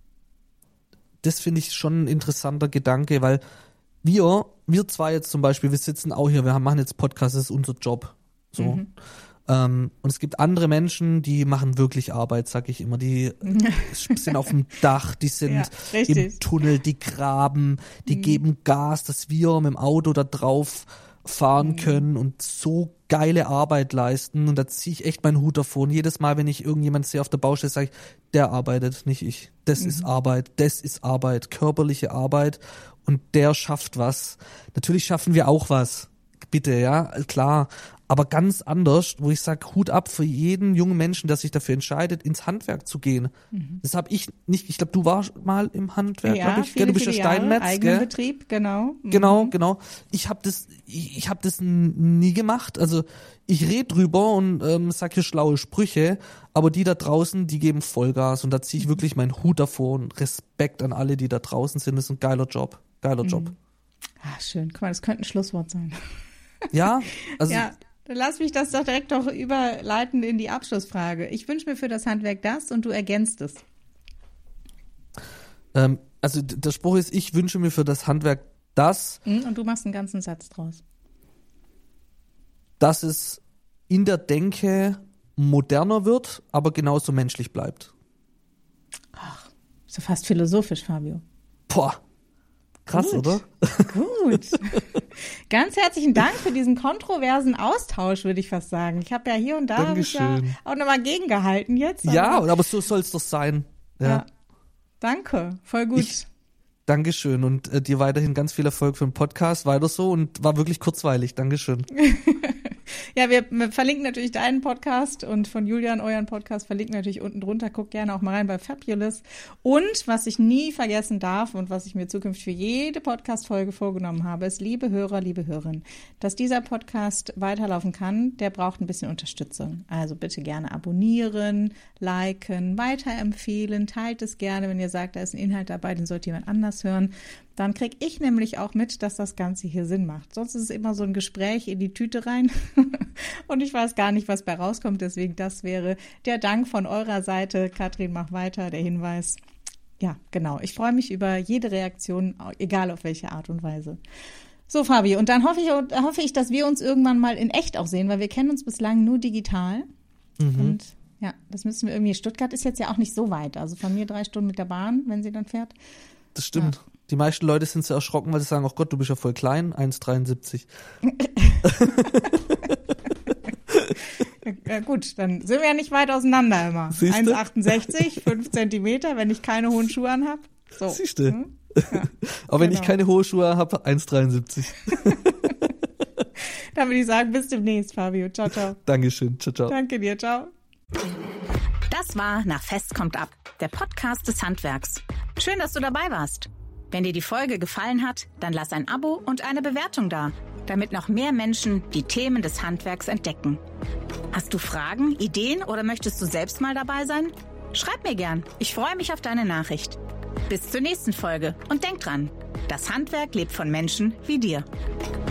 das finde ich schon ein interessanter Gedanke, weil wir, wir zwei jetzt zum Beispiel, wir sitzen auch hier, wir machen jetzt Podcast, das ist unser Job. So. Mhm. Ähm, und es gibt andere Menschen, die machen wirklich Arbeit, sag ich immer. Die sind auf dem Dach, die sind ja, im Tunnel, die graben, die mhm. geben Gas, dass wir mit dem Auto da drauf fahren mhm. können und so geile Arbeit leisten. Und da ziehe ich echt meinen Hut davor. Und jedes Mal, wenn ich irgendjemand sehe auf der Baustelle, sage ich, der arbeitet, nicht ich. Das mhm. ist Arbeit, das ist Arbeit, körperliche Arbeit. Und der schafft was. Natürlich schaffen wir auch was. Bitte, ja, klar. Aber ganz anders, wo ich sage, Hut ab für jeden jungen Menschen, der sich dafür entscheidet, ins Handwerk zu gehen. Mhm. Das habe ich nicht, ich glaube, du warst mal im Handwerk, ja, glaube ich. Viele, ja, du bist ja Steinmetz, eigenen Betrieb, genau. Mhm. Genau, genau. Ich habe das, ich, ich habe das nie gemacht. Also ich rede drüber und ähm, sag hier schlaue Sprüche, aber die da draußen, die geben Vollgas und da ziehe ich mhm. wirklich meinen Hut davor und Respekt an alle, die da draußen sind. Das ist ein geiler Job, geiler mhm. Job. Ah, schön. Guck mal, das könnte ein Schlusswort sein. Ja, also ja. Dann lass mich das doch direkt doch überleiten in die Abschlussfrage. Ich wünsche mir für das Handwerk das und du ergänzt es. Ähm, also der Spruch ist, ich wünsche mir für das Handwerk das. Und du machst einen ganzen Satz draus. Dass es in der Denke moderner wird, aber genauso menschlich bleibt. Ach, so fast philosophisch, Fabio. Boah. Krass, Gut. oder? Gut. Ganz herzlichen Dank für diesen kontroversen Austausch, würde ich fast sagen. Ich habe ja hier und da ich ja auch nochmal gegengehalten jetzt. Ja, aber so soll es doch sein. Ja. ja. Danke, voll gut. Ich, Dankeschön und äh, dir weiterhin ganz viel Erfolg für den Podcast. Weiter so und war wirklich kurzweilig. Dankeschön. Ja, wir, wir verlinken natürlich deinen Podcast und von Julian euren Podcast verlinken wir natürlich unten drunter. Guckt gerne auch mal rein bei Fabulous. Und was ich nie vergessen darf und was ich mir zukünftig für jede Podcast-Folge vorgenommen habe, ist, liebe Hörer, liebe Hörerinnen, dass dieser Podcast weiterlaufen kann, der braucht ein bisschen Unterstützung. Also bitte gerne abonnieren, liken, weiterempfehlen, teilt es gerne, wenn ihr sagt, da ist ein Inhalt dabei, den sollte jemand anders hören. Dann kriege ich nämlich auch mit, dass das Ganze hier Sinn macht. Sonst ist es immer so ein Gespräch in die Tüte rein und ich weiß gar nicht, was bei rauskommt. Deswegen, das wäre der Dank von eurer Seite. Katrin, mach weiter, der Hinweis. Ja, genau. Ich freue mich über jede Reaktion, egal auf welche Art und Weise. So, Fabi, und dann hoffe ich, hoffe ich, dass wir uns irgendwann mal in echt auch sehen, weil wir kennen uns bislang nur digital. Mhm. Und Ja, das müssen wir irgendwie. Stuttgart ist jetzt ja auch nicht so weit. Also von mir drei Stunden mit der Bahn, wenn sie dann fährt. Das stimmt. Ja. Die meisten Leute sind sehr erschrocken, weil sie sagen, ach Gott, du bist ja voll klein, eins Komma dreiundsiebzig. Ja gut, dann sind wir ja nicht weit auseinander immer. eins Komma achtundsechzig, fünf Zentimeter, wenn ich keine hohen Schuhe anhab. So. Siehste. Hm? Ja, aber wenn genau. ich keine hohen Schuhe habe, eins Komma dreiundsiebzig. Dann würde ich sagen, bis demnächst, Fabio. Ciao, ciao. Dankeschön. Ciao, ciao. Danke dir. Ciao. Das war Nach Fest kommt ab, der Podcast des Handwerks. Schön, dass du dabei warst. Wenn dir die Folge gefallen hat, dann lass ein Abo und eine Bewertung da, damit noch mehr Menschen die Themen des Handwerks entdecken. Hast du Fragen, Ideen oder möchtest du selbst mal dabei sein? Schreib mir gern. Ich freue mich auf deine Nachricht. Bis zur nächsten Folge und denk dran, das Handwerk lebt von Menschen wie dir.